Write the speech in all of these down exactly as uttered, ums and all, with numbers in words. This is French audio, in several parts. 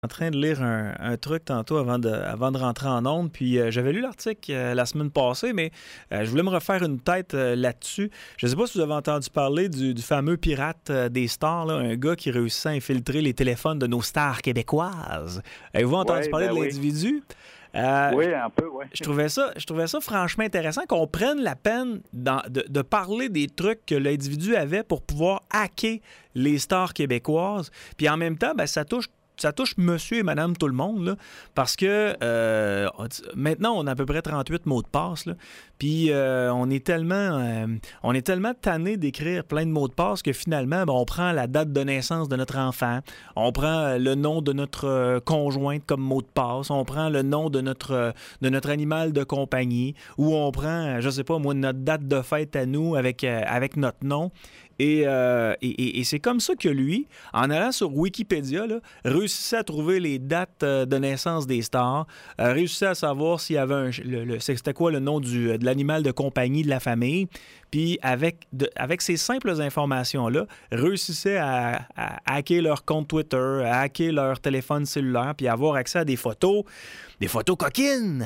En train de lire un, un truc tantôt avant de, avant de rentrer en onde, puis euh, j'avais lu l'article euh, la semaine passée, mais euh, je voulais me refaire une tête euh, là-dessus. Je ne sais pas si vous avez entendu parler du, du fameux pirate euh, des stars, là, un gars qui réussit à infiltrer les téléphones de nos stars québécoises. Avez-vous entendu Ouais, parler ben de oui. l'individu? Euh, Oui, un peu, oui. Je trouvais ça, je trouvais ça franchement intéressant qu'on prenne la peine dans- de, de parler des trucs que l'individu avait pour pouvoir hacker les stars québécoises. Puis en même temps, ben, ça touche ça touche monsieur et madame tout le monde, là, parce que euh, maintenant, on a à peu près trente-huit mots de passe, là, puis euh, on est tellement euh, on est tellement tanné d'écrire plein de mots de passe que finalement, ben, on prend la date de naissance de notre enfant, on prend le nom de notre euh, conjointe comme mot de passe, on prend le nom de notre, euh, de notre animal de compagnie, ou on prend, je sais pas moi, notre date de fête à nous avec, euh, avec notre nom. Et, euh, et, et, et c'est comme ça que lui, en allant sur Wikipédia, là, réussissait à trouver les dates euh, de naissance des stars, euh, réussissait à savoir s'il y avait un, le, le, c'était quoi le nom du, de l'animal de compagnie de la famille, puis avec, de, avec ces simples informations-là, réussissait à, à hacker leur compte Twitter, à hacker leur téléphone cellulaire, puis avoir accès à des photos, des photos coquines.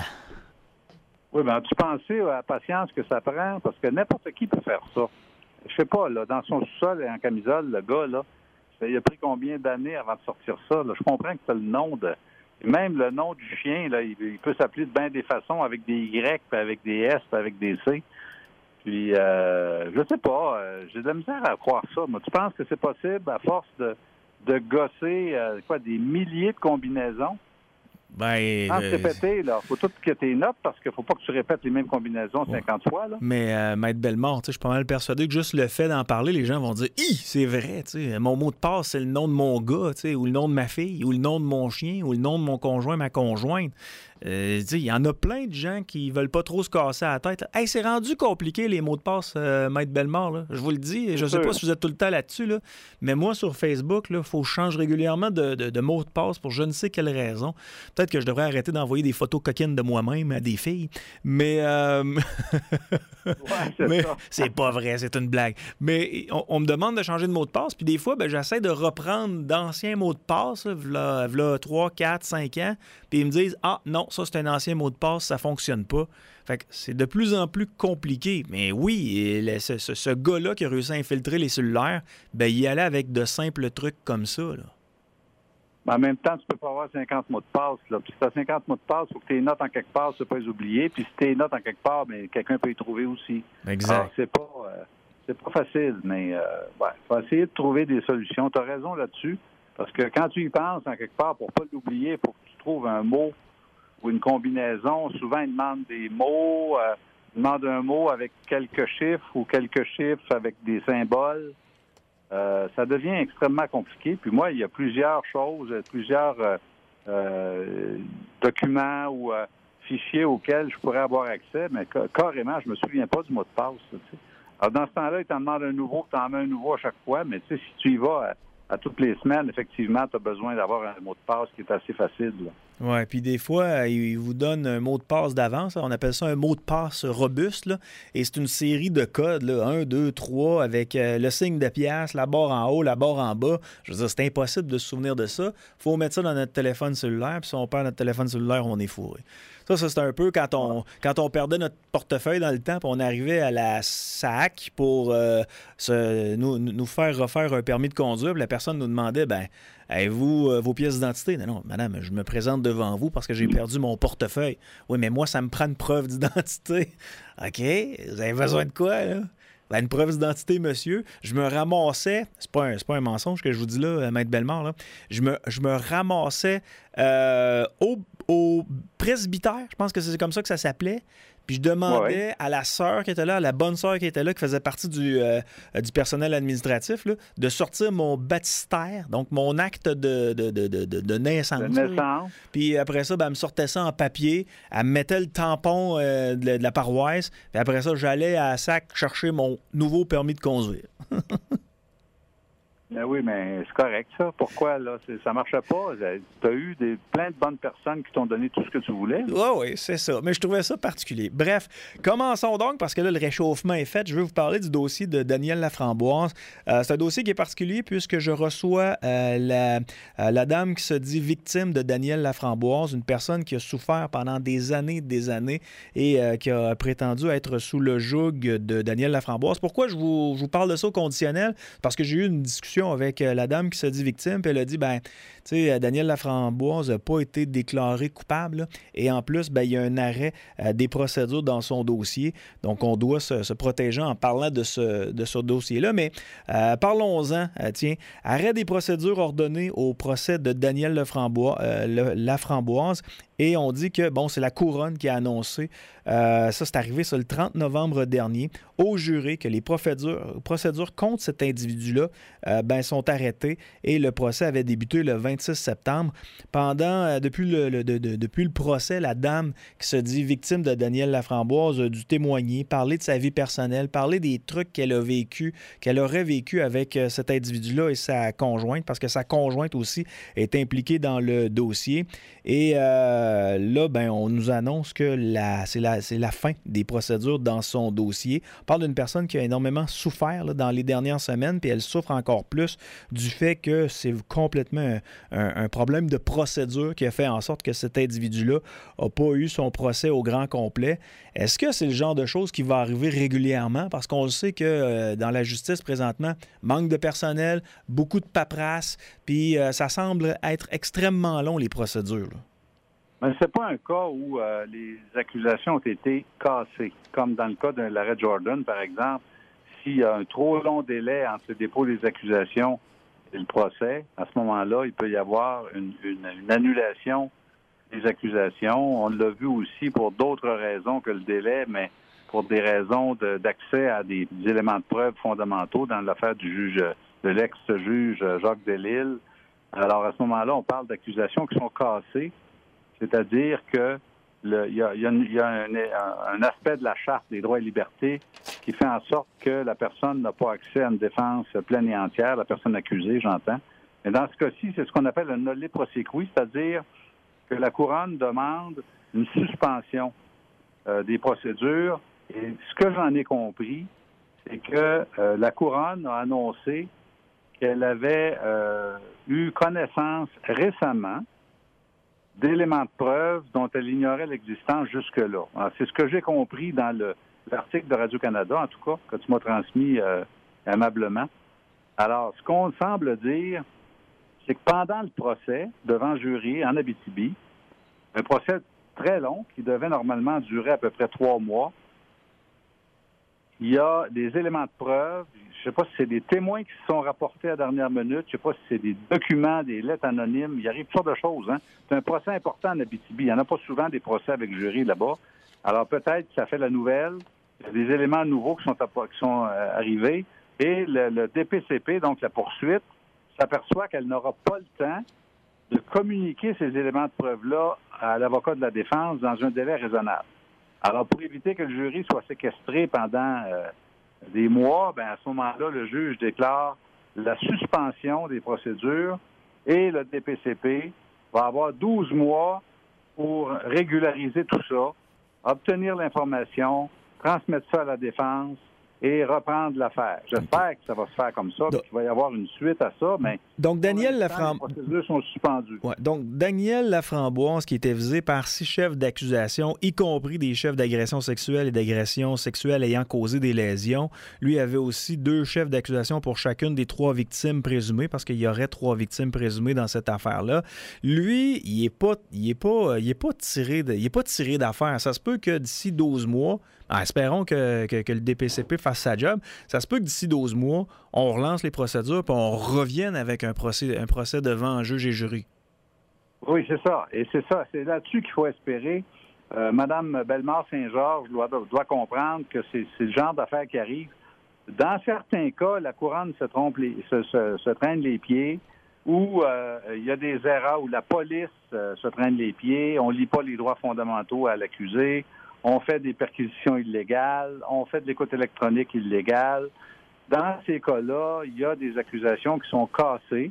Oui, bien, tu pensais à la patience que ça prend, parce que n'importe qui peut faire ça. Je sais pas, là, dans son sous-sol et en camisole, le gars, là, il a pris combien d'années avant de sortir ça? Là? Je comprends que c'est le nom de... Même le nom du chien, là, il, il peut s'appeler de bien des façons, avec des Y, puis avec des S, puis avec des C. Puis, euh, je sais pas, euh, j'ai de la misère à croire ça. Moi, tu penses que c'est possible, à force de, de gosser, euh, quoi, des milliers de combinaisons? Ben, Sans euh, te répéter, là. Faut tout que tes notes parce qu'il faut pas que tu répètes les mêmes combinaisons cinquante fois, là. Mais euh, Maître Bellemare, je suis pas mal persuadé que juste le fait d'en parler, les gens vont dire « Hi, c'est vrai, t'sais, mon mot de passe, c'est le nom de mon gars, ou le nom de ma fille, ou le nom de mon chien, ou le nom de mon conjoint, ma conjointe. » Euh, il y en a plein de gens qui veulent pas trop se casser la tête. Hey, c'est rendu compliqué les mots de passe, euh, Maître Bellemare. Là. Je vous le dis, je sais pas si vous êtes tout le temps là-dessus, là, mais moi, sur Facebook, il faut que je change régulièrement de, de, de mots de passe pour je ne sais quelle raison. Peut-être que je devrais arrêter d'envoyer des photos coquines de moi-même à des filles, mais, euh... ouais, c'est, mais ça. c'est pas vrai, c'est une blague. Mais on, on me demande de changer de mot de passe, puis des fois, ben, j'essaie de reprendre d'anciens mots de passe, là, là, trois, quatre, cinq ans, puis ils me disent « Ah, non, ça, c'est un ancien mot de passe, ça fonctionne pas. » Fait que c'est de plus en plus compliqué. Mais oui, le, ce, ce, ce gars-là qui a réussi à infiltrer les cellulaires, ben, il allait avec de simples trucs comme ça, là. Mais en même temps, tu peux pas avoir cinquante mots de passe, là. Puis si tu as cinquante mots de passe, il faut que tes notes en quelque part, tu ne peux pas les oublier. Puis si tes notes en quelque part, bien, quelqu'un peut y trouver aussi. Exact. Alors, c'est pas, euh, c'est pas facile, mais euh, ouais, faut essayer de trouver des solutions. Tu as raison là-dessus. Parce que quand tu y penses en quelque part, pour pas l'oublier, il faut que tu trouves un mot ou une combinaison. Souvent, ils demandent des mots, euh, ils demandent un mot avec quelques chiffres ou quelques chiffres avec des symboles. Euh, ça devient extrêmement compliqué. Puis moi, il y a plusieurs choses, plusieurs euh, euh, documents ou euh, fichiers auxquels je pourrais avoir accès, mais ca- carrément, je me souviens pas du mot de passe. Tu sais. Alors, dans ce temps-là, ils t'en demandent un nouveau, tu en mets un nouveau à chaque fois, mais tu sais, si tu y vas à, à toutes les semaines, effectivement, tu as besoin d'avoir un mot de passe qui est assez facile, là. Oui, puis des fois, ils vous donnent un mot de passe d'avance. On appelle ça un mot de passe robuste. Là, et c'est une série de codes, là, un, deux, trois, avec euh, le signe de pièce, la barre en haut, la barre en bas. Je veux dire, c'est impossible de se souvenir de ça. Il faut mettre ça dans notre téléphone cellulaire, puis si on perd notre téléphone cellulaire, on est fourré. Ça, ça c'est un peu quand on, quand on perdait notre portefeuille dans le temps, puis on arrivait à la S A C pour euh, se, nous, nous faire refaire un permis de conduire, puis la personne nous demandait, ben avez-vous euh, vos pièces d'identité? Non, non, madame, je me présente devant vous parce que j'ai perdu mon portefeuille. Oui, mais moi, ça me prend une preuve d'identité. OK, vous avez besoin de quoi, là? Ben, une preuve d'identité, monsieur. Je me ramassais, c'est pas un, c'est pas un mensonge que je vous dis là, Maître Bellemare, là. Je me, je me ramassais euh, au, au presbytère, je pense que c'est comme ça que ça s'appelait. Puis je demandais ouais. à la sœur qui était là, à la bonne sœur qui était là, qui faisait partie du, euh, du personnel administratif, là, de sortir mon baptistère, donc mon acte de, de, de, de, de naissance. De naissance. Puis après ça, ben, elle me sortait ça en papier, elle me mettait le tampon euh, de, de la paroisse, puis après ça, j'allais à S A C chercher mon nouveau permis de conduire. Ben oui, mais c'est correct, ça. Pourquoi, là? C'est, ça marchait pas. Tu as eu des, plein de bonnes personnes qui t'ont donné tout ce que tu voulais. Oui, oui, c'est ça. Mais je trouvais ça particulier. Bref, commençons donc, parce que là, le réchauffement est fait. Je veux vous parler du dossier de Danielle Laframboise. Euh, c'est un dossier qui est particulier puisque je reçois euh, la, euh, la dame qui se dit victime de Danielle Laframboise, une personne qui a souffert pendant des années et des années et euh, qui a prétendu être sous le joug de Danielle Laframboise. Pourquoi je vous, je vous parle de ça au conditionnel? Parce que j'ai eu une discussion avec la dame qui se dit victime, puis elle a dit, ben, tu sais, Danielle Laframboise n'a pas été déclarée coupable, là, et en plus, ben, il y a un arrêt euh, des procédures dans son dossier, donc on doit se, se protéger en parlant de ce, de ce dossier-là, mais euh, parlons-en, euh, tiens, arrêt des procédures ordonnées au procès de Danielle Laframboise, euh, le, Laframboise, et on dit que, bon, c'est la couronne qui a annoncé, euh, ça c'est arrivé ça, le trente novembre dernier, au jury que les procédures, procédures contre cet individu-là euh, ben, sont arrêtées et le procès avait débuté le vingt-six septembre. Pendant, euh, depuis, le, le, de, de, depuis le procès, la dame qui se dit victime de Danielle Laframboise a dû témoigner, parler de sa vie personnelle, parler des trucs qu'elle a vécu, qu'elle aurait vécu avec euh, cet individu-là et sa conjointe, parce que sa conjointe aussi est impliquée dans le dossier. Et euh, là, ben, on nous annonce que la, c'est, la, c'est la fin des procédures dans son dossier. On parle d'une personne qui a énormément souffert là, dans les dernières semaines, puis elle souffre encore plus du fait que c'est complètement un, un, un problème de procédure qui a fait en sorte que cet individu-là n'a pas eu son procès au grand complet. Est-ce que c'est le genre de choses qui va arriver régulièrement? Parce qu'on le sait que euh, dans la justice présentement, manque de personnel, beaucoup de paperasse, puis euh, ça semble être extrêmement long, les procédures. Là. Mais c'est pas un cas où euh, les accusations ont été cassées, comme dans le cas de l'arrêt Jordan, par exemple. S'il y a un trop long délai entre le dépôt des accusations et le procès, à ce moment-là, il peut y avoir une, une, une annulation des accusations. On l'a vu aussi pour d'autres raisons que le délai, mais pour des raisons de, d'accès à des, des éléments de preuve fondamentaux dans l'affaire du juge, de l'ex-juge Jacques Delisle. Alors, à ce moment-là, on parle d'accusations qui sont cassées, c'est-à-dire que le, il y a, il y a, il y a un, un aspect de la Charte des droits et libertés qui fait en sorte que la personne n'a pas accès à une défense pleine et entière, la personne accusée, j'entends. Mais dans ce cas-ci, c'est ce qu'on appelle un nolle prosequi, c'est-à-dire que la couronne demande une suspension euh, des procédures. Et ce que j'en ai compris, c'est que euh, la couronne a annoncé qu'elle avait euh, eu connaissance récemment d'éléments de preuve dont elle ignorait l'existence jusque-là. Alors, c'est ce que j'ai compris dans le, l'article de Radio-Canada, en tout cas, que tu m'as transmis euh, aimablement. Alors, ce qu'on semble dire, c'est que pendant le procès, devant jury en Abitibi, un procès très long qui devait normalement durer à peu près trois mois, il y a des éléments de preuve. Je ne sais pas si c'est des témoins qui se sont rapportés à la dernière minute. Je ne sais pas si c'est des documents, des lettres anonymes. Il arrive toutes sortes de choses. Hein? C'est un procès important en Abitibi. Il n'y en a pas souvent des procès avec jury là-bas. Alors peut-être que ça fait la nouvelle. Il y a des éléments nouveaux qui sont, qui sont euh, arrivés. Et le, le D P C P, donc la poursuite, s'aperçoit qu'elle n'aura pas le temps de communiquer ces éléments de preuve-là à l'avocat de la défense dans un délai raisonnable. Alors, pour éviter que le jury soit séquestré pendant euh, des mois, ben à ce moment-là, le juge déclare la suspension des procédures et le D P C P va avoir douze mois pour régulariser tout ça, obtenir l'information, transmettre ça à la défense et reprendre l'affaire. J'espère que ça va se faire comme ça, qu'il va y avoir une suite à ça, mais donc Danielle Laframboise, les procédures sont suspendues. Ouais, donc Danielle Laframboise, qui était visée par six chefs d'accusation, y compris des chefs d'agression sexuelle et d'agression sexuelle ayant causé des lésions. Lui avait aussi deux chefs d'accusation pour chacune des trois victimes présumées, parce qu'il y aurait trois victimes présumées dans cette affaire-là. Lui, il n'est pas, il est pas, il est pas tiré de, il est pas tiré d'affaire. Ça se peut que d'ici douze mois, ah, espérons que, que, que le D P C P fasse sa job. Ça se peut que d'ici douze mois, on relance les procédures puis on revienne avec un procès, un procès devant un juge et jury. Oui, c'est ça. Et c'est ça. C'est là-dessus qu'il faut espérer. Euh, Madame Bellemare-Saint-Georges doit, doit comprendre que c'est, c'est le genre d'affaires qui arrive. Dans certains cas, la couronne se trompe, les, se, se, se traîne les pieds, ou euh, il y a des erreurs où la police euh, se traîne les pieds, on ne lit pas les droits fondamentaux à l'accusé, on fait des perquisitions illégales, on fait de l'écoute électronique illégale. dans ces cas-là, il y a des accusations qui sont cassées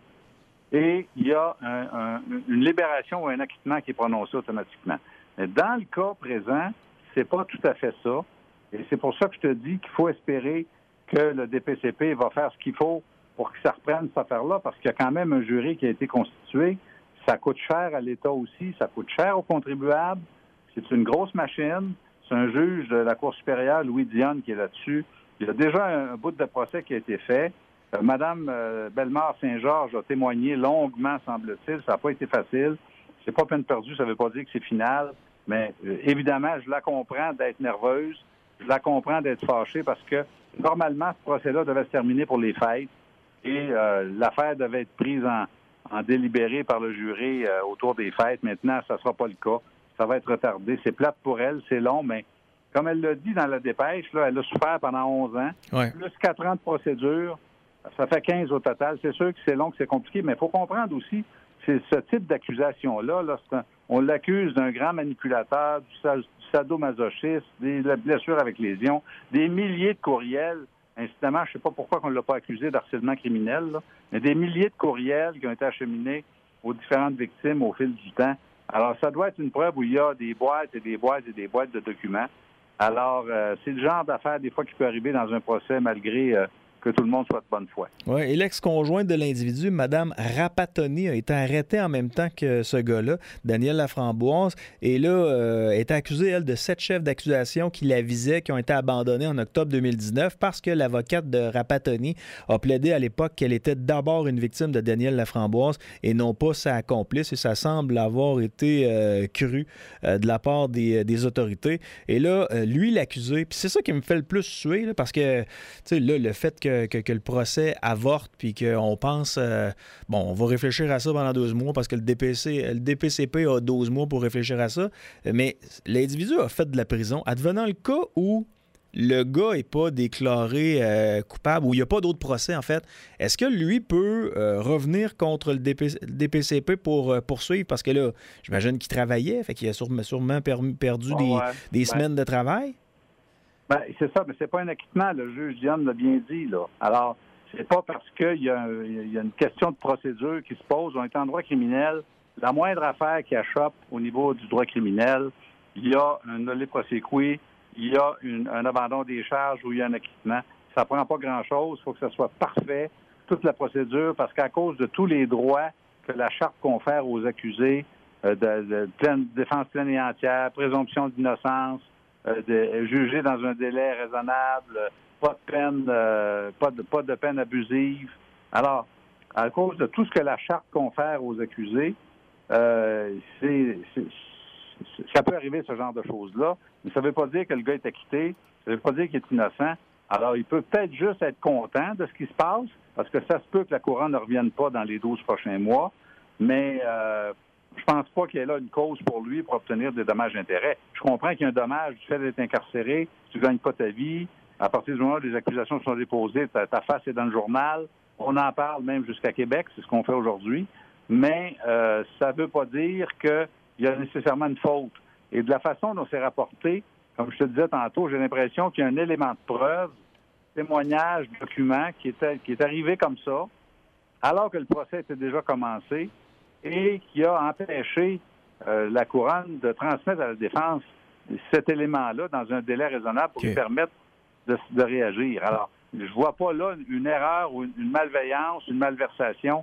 et il y a un, un, une libération ou un acquittement qui est prononcé automatiquement. Mais dans le cas présent, c'est pas tout à fait ça. Et c'est pour ça que je te dis qu'il faut espérer que le D P C P va faire ce qu'il faut pour que ça reprenne cette affaire-là, parce qu'il y a quand même un jury qui a été constitué. Ça coûte cher à l'État aussi, ça coûte cher aux contribuables. C'est une grosse machine. C'est un juge de la Cour supérieure, Louis Dionne, qui est là-dessus. Il y a déjà un, un bout de procès qui a été fait. Euh, Madame euh, Bellemare-Saint-Georges a témoigné longuement, semble-t-il. Ça n'a pas été facile. C'est pas peine perdue, ça ne veut pas dire que c'est final. Mais euh, évidemment, je la comprends d'être nerveuse. Je la comprends d'être fâchée parce que normalement, ce procès-là devait se terminer pour les fêtes. Et euh, l'affaire devait être prise en, en délibéré par le jury euh, autour des fêtes. Maintenant, ça ne sera pas le cas. Ça va être retardé. C'est plate pour elle, c'est long, mais comme elle l'a dit dans la dépêche, là, elle a souffert pendant onze ans, ouais. plus quatre ans de procédure, ça fait quinze au total. C'est sûr que c'est long, que c'est compliqué, mais il faut comprendre aussi, c'est ce type d'accusation-là, là, c'est un, on l'accuse d'un grand manipulateur, du, du sadomasochisme, des blessures avec lésions, des milliers de courriels. Incidemment, je ne sais pas pourquoi on ne l'a pas accusé d'harcèlement criminel, là, mais des milliers de courriels qui ont été acheminés aux différentes victimes au fil du temps. Alors, ça doit être une preuve où il y a des boîtes et des boîtes et des boîtes de documents. Alors, euh, c'est le genre d'affaire, des fois, qui peut arriver dans un procès malgré euh, que tout le monde soit de bonne foi. Oui, et l'ex-conjointe de l'individu, Mme Rapatoni, a été arrêtée en même temps que ce gars-là, Daniel Laframboise, et là, euh, est accusée, elle, de sept chefs d'accusation qui la visaient, qui ont été abandonnés en octobre deux mille dix-neuf parce que l'avocate de Rapatoni a plaidé à l'époque qu'elle était d'abord une victime de Daniel Laframboise et non pas sa complice, et ça semble avoir été euh, cru euh, de la part des, des autorités. Et là, euh, lui, l'accusé, puis c'est ça qui me fait le plus suer, là, parce que, tu sais, là, le fait que Que, que le procès avorte, puis qu'on pense, euh, bon, on va réfléchir à ça pendant douze mois parce que le D P C, le D P C P a douze mois pour réfléchir à ça, mais l'individu a fait de la prison. Advenant le cas où le gars n'est pas déclaré euh, coupable, où il n'y a pas d'autre procès, en fait, est-ce que lui peut euh, revenir contre le D P, D P C P pour euh, poursuivre? Parce que là, j'imagine qu'il travaillait, fait qu'il a sûrement, sûrement perdu, perdu oh, des, ouais. des ben. semaines de travail. Ben, c'est ça, mais c'est pas un acquittement, le juge Dionne l'a bien dit, là. Alors, c'est pas parce qu'il y, y a une question de procédure qui se pose. On est en droit criminel. La moindre affaire qui achoppe au niveau du droit criminel, il y a un nolle prosequi, il y a une, un abandon des charges ou il y a un acquittement. Ça prend pas grand-chose. Il faut que ça soit parfait, toute la procédure, parce qu'à cause de tous les droits que la Charte confère aux accusés, euh, de, de pleine, défense pleine et entière, présomption d'innocence, Euh, de juger dans un délai raisonnable, pas de peine, euh, pas de pas de peine abusive. Alors, à cause de tout ce que la Charte confère aux accusés, euh, c'est, c'est, c'est, ça peut arriver ce genre de choses-là, mais ça ne veut pas dire que le gars est acquitté, ça ne veut pas dire qu'il est innocent. Alors, il peut peut-être juste être content de ce qui se passe, parce que ça se peut que la couronne ne revienne pas dans les douze prochains mois, mais euh, je pense pas qu'il y ait là une cause pour lui pour obtenir des dommages d'intérêt. Je comprends qu'il y a un dommage du fait d'être incarcéré, tu gagnes pas ta vie. À partir du moment où les accusations sont déposées, ta, ta face est dans le journal. On en parle même jusqu'à Québec, c'est ce qu'on fait aujourd'hui. Mais euh, ça veut pas dire qu'il y a nécessairement une faute. Et de la façon dont c'est rapporté, comme je te disais tantôt, j'ai l'impression qu'il y a un élément de preuve, témoignage, document qui est, qui est arrivé comme ça, alors que le procès était déjà commencé, et qui a empêché euh, la couronne de transmettre à la défense cet élément-là dans un délai raisonnable pour okay. lui permettre de, de réagir. Alors, je vois pas là une erreur ou une malveillance, une malversation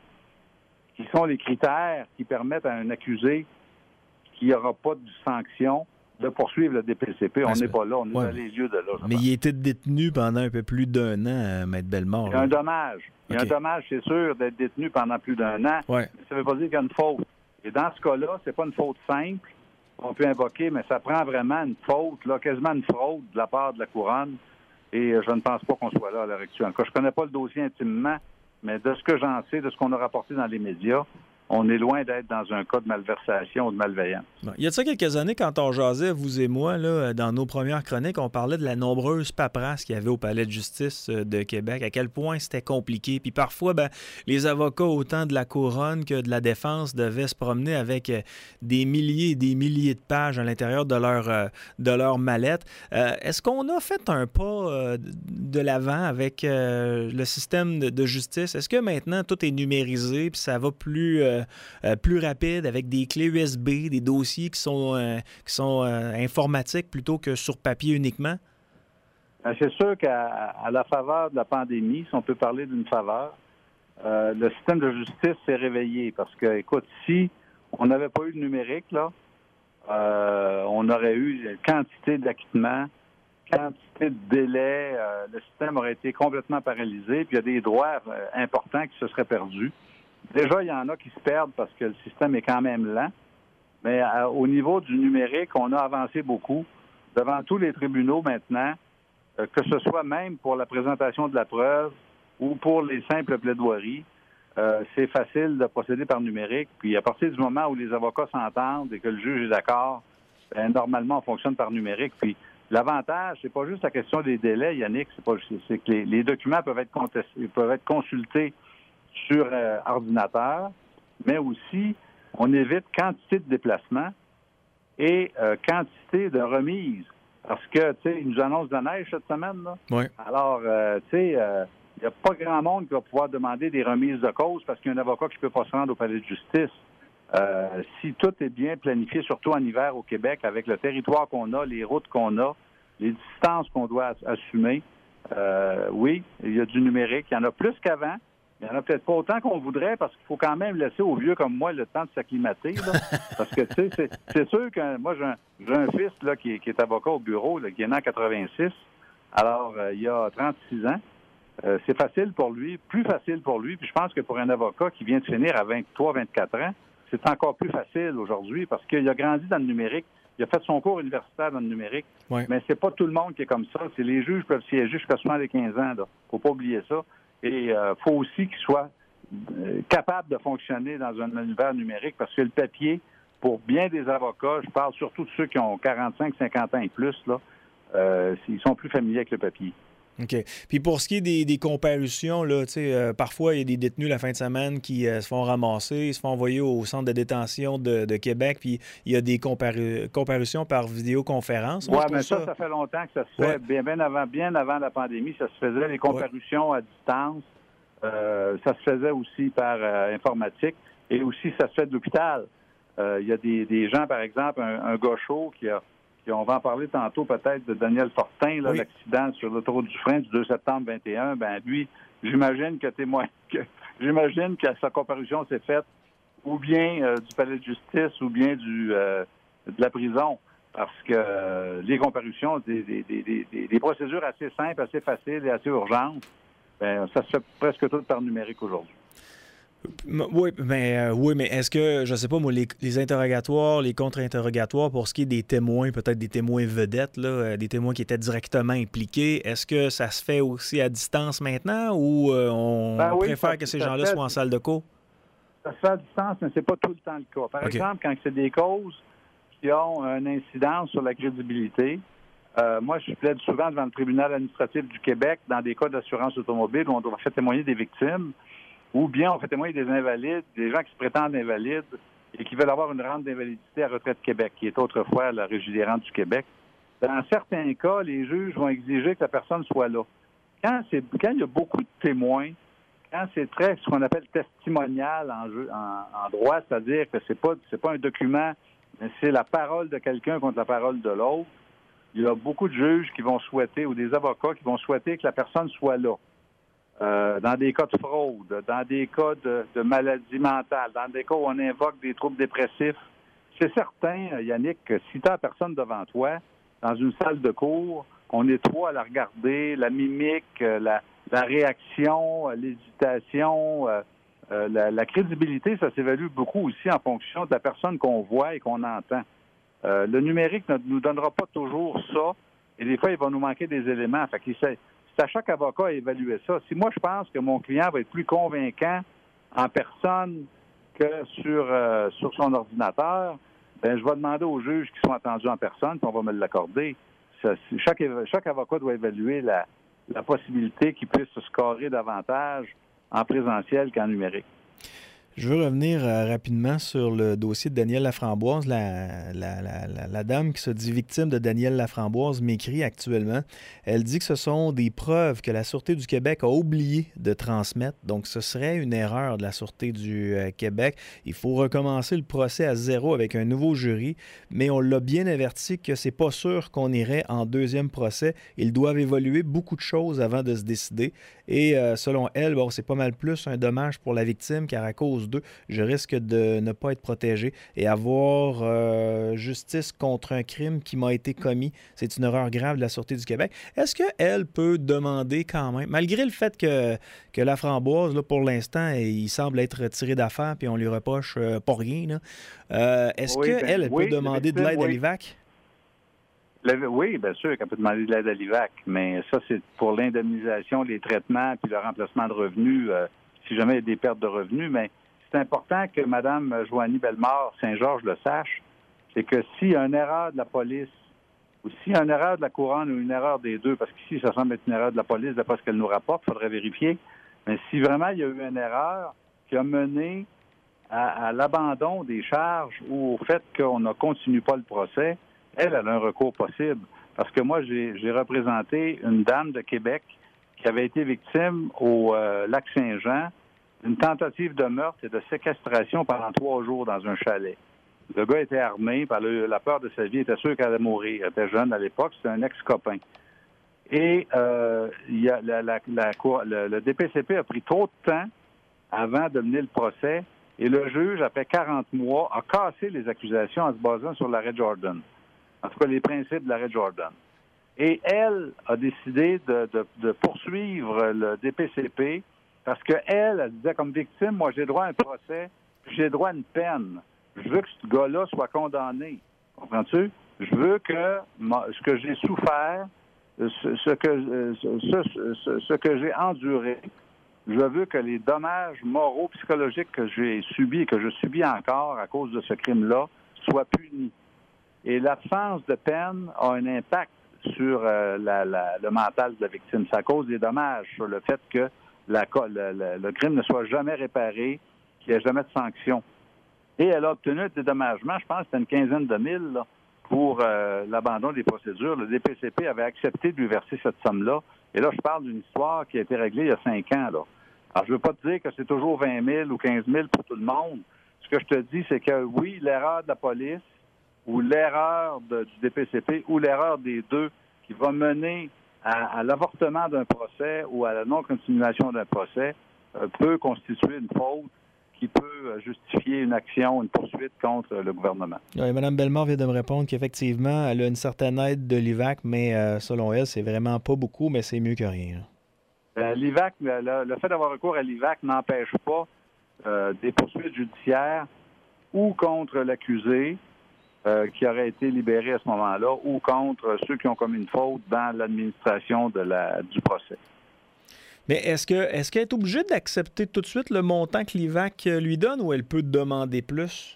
qui sont les critères qui permettent à un accusé qui n'aura pas de sanction de poursuivre le D P C P. On n'est pas là, on est ouais. dans les lieux de là. Mais il était détenu pendant un peu plus d'un an, Maître Bellemare. Il y a un dommage. Il y a okay. un dommage, c'est sûr, d'être détenu pendant plus d'un an. Ouais. Mais ça ne veut pas dire qu'il y a une faute. Et dans ce cas-là, c'est pas une faute simple qu'on peut invoquer, mais ça prend vraiment une faute, là, quasiment une fraude de la part de la couronne. Et je ne pense pas qu'on soit là à l'heure actuelle. Je ne connais pas le dossier intimement, mais de ce que j'en sais, de ce qu'on a rapporté dans les médias, on est loin d'être dans un cas de malversation ou de malveillance. Bon. Il y a de ça quelques années, quand on jasait, vous et moi, là, dans nos premières chroniques, on parlait de la nombreuse paperasse qu'il y avait au Palais de justice de Québec, à quel point c'était compliqué. Puis parfois, ben, les avocats, autant de la couronne que de la défense, devaient se promener avec des milliers et des milliers de pages à l'intérieur de leur, de leur mallette. Euh, est-ce qu'on a fait un pas euh, de l'avant avec euh, le système de, de justice? Est-ce que maintenant, tout est numérisé puis ça va plus... Euh, Euh, plus rapide avec des clés U S B, des dossiers qui sont, euh, qui sont euh, informatiques plutôt que sur papier uniquement? C'est sûr qu'à à la faveur de la pandémie, si on peut parler d'une faveur, euh, le système de justice s'est réveillé parce que, écoute, si on n'avait pas eu le numérique, là, euh, on aurait eu une quantité d'acquittements, quantité de délais, euh, le système aurait été complètement paralysé, puis il y a des droits euh, importants qui se seraient perdus. Déjà, il y en a qui se perdent parce que le système est quand même lent. Mais à, au niveau du numérique, on a avancé beaucoup. Devant tous les tribunaux maintenant, euh, que ce soit même pour la présentation de la preuve ou pour les simples plaidoiries, euh, c'est facile de procéder par numérique. Puis à partir du moment où les avocats s'entendent et que le juge est d'accord, ben, normalement, on fonctionne par numérique. Puis l'avantage, c'est pas juste la question des délais, Yannick, c'est, pas, c'est que les, les documents peuvent être contestés, peuvent être consultés sur euh, ordinateur, mais aussi, on évite quantité de déplacements et euh, quantité de remises. Parce que, tu sais, ils nous annoncent de la neige cette semaine, là. Oui. Alors, euh, tu sais, il euh, n'y a pas grand monde qui va pouvoir demander des remises de cause parce qu'il y a un avocat qui ne peut pas se rendre au palais de justice. Euh, si tout est bien planifié, surtout en hiver au Québec, avec le territoire qu'on a, les routes qu'on a, les distances qu'on doit assumer, euh, oui, il y a du numérique. Il y en a plus qu'avant. Il n'y en a peut-être pas autant qu'on voudrait parce qu'il faut quand même laisser aux vieux comme moi le temps de s'acclimater. Là. Parce que, tu sais, c'est, c'est sûr que moi, j'ai un, j'ai un fils là, qui, qui est avocat au bureau, là, qui est né en quatre-vingt-six. Alors, euh, il a trente-six ans. Euh, c'est facile pour lui, plus facile pour lui. Puis je pense que pour un avocat qui vient de finir à vingt-trois, vingt-quatre ans, c'est encore plus facile aujourd'hui parce qu'il a grandi dans le numérique. Il a fait son cours universitaire dans le numérique. Ouais. Mais c'est pas tout le monde qui est comme ça. C'est les juges qui peuvent siéger jusqu'à soixante-quinze ans. Il faut pas oublier ça. Et il euh, faut aussi qu'ils soient euh, capables de fonctionner dans un univers numérique parce que le papier, pour bien des avocats, je parle surtout de ceux qui ont quarante-cinq, cinquante ans et plus, là, euh, ils sont plus familiers avec le papier. OK. Puis pour ce qui est des, des comparutions, là, tu sais, euh, parfois, il y a des détenus la fin de semaine qui euh, se font ramasser, ils se font envoyer au centre de détention de, de Québec, puis il y a des comparu- comparutions par vidéoconférence. Oui, mais ça, ça, ça fait longtemps que ça se fait. Ouais. Bien, bien, avant, bien avant la pandémie, ça se faisait, les comparutions ouais. à distance. Euh, ça se faisait aussi par euh, informatique et aussi ça se fait de l'hôpital. Euh, il y a des, des gens, par exemple, un, un gaucho qui a Puis on va en parler tantôt peut-être de Daniel Fortin, là, oui. l'accident sur l'autoroute du Frein du deux septembre vingt et un. Ben lui, j'imagine que témoin, que j'imagine que sa comparution s'est faite ou bien euh, du palais de justice ou bien du euh, de la prison, parce que euh, les comparutions, des, des, des, des, des procédures assez simples, assez faciles et assez urgentes, ben ça se fait presque tout par numérique aujourd'hui. Oui, mais euh, oui, mais est-ce que, je sais pas moi, les, les interrogatoires, les contre-interrogatoires, pour ce qui est des témoins, peut-être des témoins vedettes, là, euh, des témoins qui étaient directement impliqués, est-ce que ça se fait aussi à distance maintenant ou euh, on ben oui, préfère ça, que ces gens-là fait, soient en salle de cours? Ça se fait à distance, mais c'est pas tout le temps le cas. Par okay. exemple, quand c'est des causes qui ont une incidence sur la crédibilité, euh, moi, je plaide souvent devant le tribunal administratif du Québec dans des cas d'assurance automobile où on doit faire témoigner des victimes. Ou bien on fait témoigner des invalides, des gens qui se prétendent invalides et qui veulent avoir une rente d'invalidité à Retraite Québec, qui est autrefois la Régie des rentes du Québec. Dans certains cas, les juges vont exiger que la personne soit là. Quand, c'est, quand il y a beaucoup de témoins, quand c'est très ce qu'on appelle testimonial en, jeu, en, en droit, c'est-à-dire que c'est pas c'est pas un document, mais c'est la parole de quelqu'un contre la parole de l'autre, il y a beaucoup de juges qui vont souhaiter, ou des avocats qui vont souhaiter que la personne soit là. Euh, dans des cas de fraude, dans des cas de, de maladie mentale, dans des cas où on invoque des troubles dépressifs. C'est certain, Yannick, que si tu as la personne devant toi, dans une salle de cours, on est trois à la regarder, la mimique, la, la réaction, l'hésitation, euh, euh, la, la crédibilité, ça s'évalue beaucoup aussi en fonction de la personne qu'on voit et qu'on entend. Euh, le numérique ne nous donnera pas toujours ça, et des fois, il va nous manquer des éléments. Fait qu'il sait, c'est à chaque avocat à évaluer ça. Si moi, je pense que mon client va être plus convaincant en personne que sur, euh, sur son ordinateur, ben, je vais demander aux juges qui sont attendus en personne, puis on va me l'accorder. Ça, chaque, chaque avocat doit évaluer la, la possibilité qu'il puisse se scorer davantage en présentiel qu'en numérique. Je veux revenir euh, rapidement sur le dossier de Danielle Laframboise. La, la, la, la, la dame qui se dit victime de Danielle Laframboise m'écrit actuellement. Elle dit que ce sont des preuves que la Sûreté du Québec a oublié de transmettre. Donc, ce serait une erreur de la Sûreté du euh, Québec. Il faut recommencer le procès à zéro avec un nouveau jury, mais on l'a bien averti que c'est pas sûr qu'on irait en deuxième procès. Ils doivent évaluer beaucoup de choses avant de se décider. Et euh, selon elle, bon, c'est pas mal plus un dommage pour la victime, car à cause d'eux, je risque de ne pas être protégé et avoir euh, justice contre un crime qui m'a été commis. C'est une erreur grave de la Sûreté du Québec. Est-ce qu'elle peut demander quand même, malgré le fait que, que Laframboise, là, pour l'instant, il semble être tiré d'affaire puis on lui reproche euh, pas rien, là. Euh, est-ce oui, qu'elle ben, elle oui, peut demander de l'aide oui. à l'I V A C? Le, oui, bien sûr qu'elle peut demander de l'aide à l'I V A C, mais ça, c'est pour l'indemnisation, les traitements puis le remplacement de revenus, euh, si jamais il y a des pertes de revenus, mais c'est important que Mme Joanie Bellemare Saint-Georges le sache, c'est que s'il y a une erreur de la police ou s'il y a une erreur de la couronne ou une erreur des deux, parce qu'ici, ça semble être une erreur de la police, d'après ce qu'elle nous rapporte, il faudrait vérifier, mais si vraiment il y a eu une erreur qui a mené à, à l'abandon des charges ou au fait qu'on ne continue pas le procès, elle, elle a un recours possible. Parce que moi, j'ai, j'ai représenté une dame de Québec qui avait été victime au euh, Lac-Saint-Jean une tentative de meurtre et de séquestration pendant trois jours dans un chalet. Le gars était armé, par le, la peur de sa vie, il était sûr qu'elle allait mourir. Il était jeune à l'époque, c'était un ex-copain. Et euh, il y a la, la, la, le, le D P C P a pris trop de temps avant de mener le procès et le juge, après quarante mois, a cassé les accusations en se basant sur l'arrêt Jordan. En tout cas, les principes de l'arrêt Jordan. Et elle a décidé de, de, de poursuivre le D P C P parce qu'elle, elle disait comme victime, moi, j'ai droit à un procès, puis j'ai droit à une peine. Je veux que ce gars-là soit condamné. Comprends-tu? Je veux que ma, ce que j'ai souffert, ce, ce que, ce, ce, ce que j'ai enduré, je veux que les dommages moraux, psychologiques que j'ai subis et que je subis encore à cause de ce crime-là soient punis. Et l'absence de peine a un impact sur euh, la, la, le mental de la victime. Ça cause des dommages sur le fait que la, le, le, le crime ne soit jamais réparé, qu'il n'y ait jamais de sanction. Et elle a obtenu un dédommagement, je pense que c'était une quinzaine de mille là, pour euh, l'abandon des procédures. Le D P C P avait accepté de lui verser cette somme-là. Et là, je parle d'une histoire qui a été réglée il y a cinq ans. Là. Alors, je ne veux pas te dire que c'est toujours vingt mille ou quinze mille pour tout le monde. Ce que je te dis, c'est que oui, l'erreur de la police ou l'erreur de, du D P C P ou l'erreur des deux qui va mener à, à l'avortement d'un procès ou à la non-continuation d'un procès euh, peut constituer une faute qui peut justifier une action, une poursuite contre le gouvernement. Oui, Mme Bellemare vient de me répondre qu'effectivement, elle a une certaine aide de l'I V A C, mais euh, selon elle, c'est vraiment pas beaucoup, mais c'est mieux que rien. Euh, L'I V A C, le, le fait d'avoir recours à l'I V A C n'empêche pas euh, des poursuites judiciaires ou contre l'accusé euh, qui aurait été libéré à ce moment-là ou contre ceux qui ont commis une faute dans l'administration de la, du procès. Mais est-ce que est-ce qu'elle est obligée d'accepter tout de suite le montant que l'I V A C lui donne ou elle peut demander plus?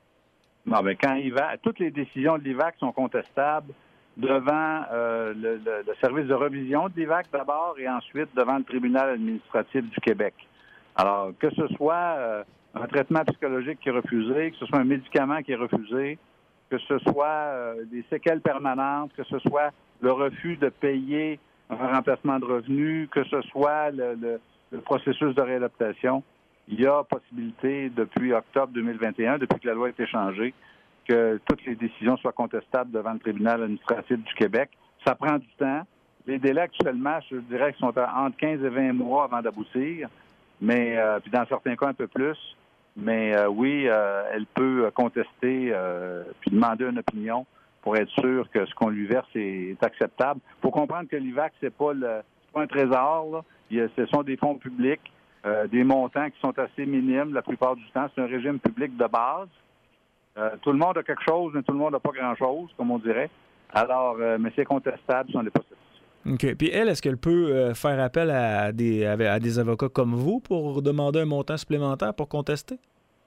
Non, mais quand I V A C, toutes les décisions de l'I V A C sont contestables devant euh, le, le, le service de revision de l'I V A C d'abord et ensuite devant le tribunal administratif du Québec. Alors, que ce soit euh, un traitement psychologique qui est refusé, que ce soit un médicament qui est refusé, que ce soit euh, des séquelles permanentes, que ce soit le refus de payer un remplacement de revenus, que ce soit le, le, le processus de réadaptation, il y a possibilité depuis octobre deux mille vingt et un, depuis que la loi a été changée, que toutes les décisions soient contestables devant le tribunal administratif du Québec. Ça prend du temps. Les délais actuellement, je dirais, sont entre quinze et vingt mois avant d'aboutir, mais euh, puis dans certains cas un peu plus. Mais euh, oui, euh, elle peut contester euh, puis demander une opinion pour être sûr que ce qu'on lui verse est, est acceptable. Il faut comprendre que l'I V A C, c'est pas le c'est pas un trésor, là. Il y a, ce sont des fonds publics, euh, des montants qui sont assez minimes la plupart du temps. C'est un régime public de base. Euh, tout le monde a quelque chose, mais tout le monde n'a pas grand-chose, comme on dirait. Alors, euh, mais c'est contestable, ce sont des processus. OK. Puis elle, est-ce qu'elle peut euh, faire appel à des, à des avocats comme vous pour demander un montant supplémentaire pour contester?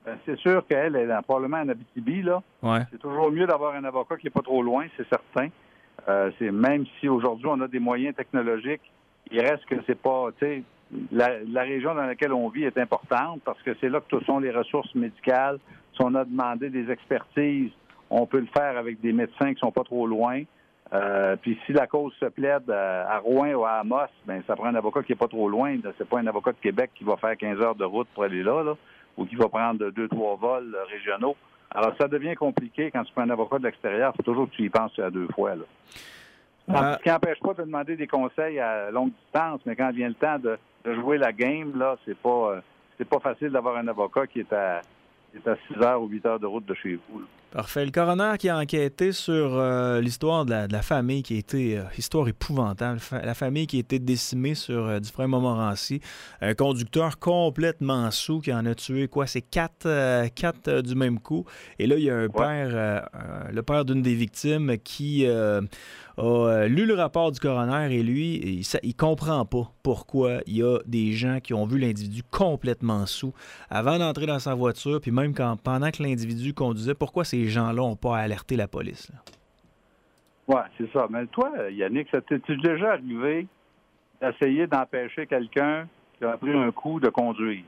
Ben, c'est sûr qu'elle est probablement en Abitibi, là. Ouais. C'est toujours mieux d'avoir un avocat qui n'est pas trop loin, c'est certain. Euh, c'est même si aujourd'hui on a des moyens technologiques, il reste que c'est pas, tu sais, la, la région dans laquelle on vit est importante parce que c'est là que sont les ressources médicales. Si on a demandé des expertises, on peut le faire avec des médecins qui sont pas trop loin. Euh, puis si la cause se plaide à, à Rouen ou à Amos, ben ça prend un avocat qui est pas trop loin. C'est pas un avocat de Québec qui va faire quinze heures de route pour aller là, là, ou qui va prendre deux, trois vols euh, régionaux. Alors, ça devient compliqué quand tu prends un avocat de l'extérieur. Il faut toujours que tu y penses à deux fois, là. Euh... Ce qui n'empêche pas de demander des conseils à longue distance, mais quand vient le temps de, de jouer la game, là, c'est pas euh, c'est pas facile d'avoir un avocat qui est à C'est à six heures ou huit heures de route de chez vous. Là. Parfait. Le coroner qui a enquêté sur euh, l'histoire de la, de la famille qui a été, euh, histoire épouvantable, la famille qui a été décimée sur euh, Dufresne-Montmorency, un conducteur complètement sous qui en a tué, quoi, c'est quatre, euh, quatre euh, du même coup. Et là, il y a un ouais. père, euh, euh, le père d'une des victimes qui euh, a euh, lu le rapport du coroner et lui, il, ça, il comprend pas pourquoi il y a des gens qui ont vu l'individu complètement sous avant d'entrer dans sa voiture, puis même quand, pendant que l'individu conduisait, pourquoi ces gens-là n'ont pas alerté la police? Oui, c'est ça. Mais toi, Yannick, ça t'est déjà arrivé d'essayer d'empêcher quelqu'un qui a pris un coup de conduire?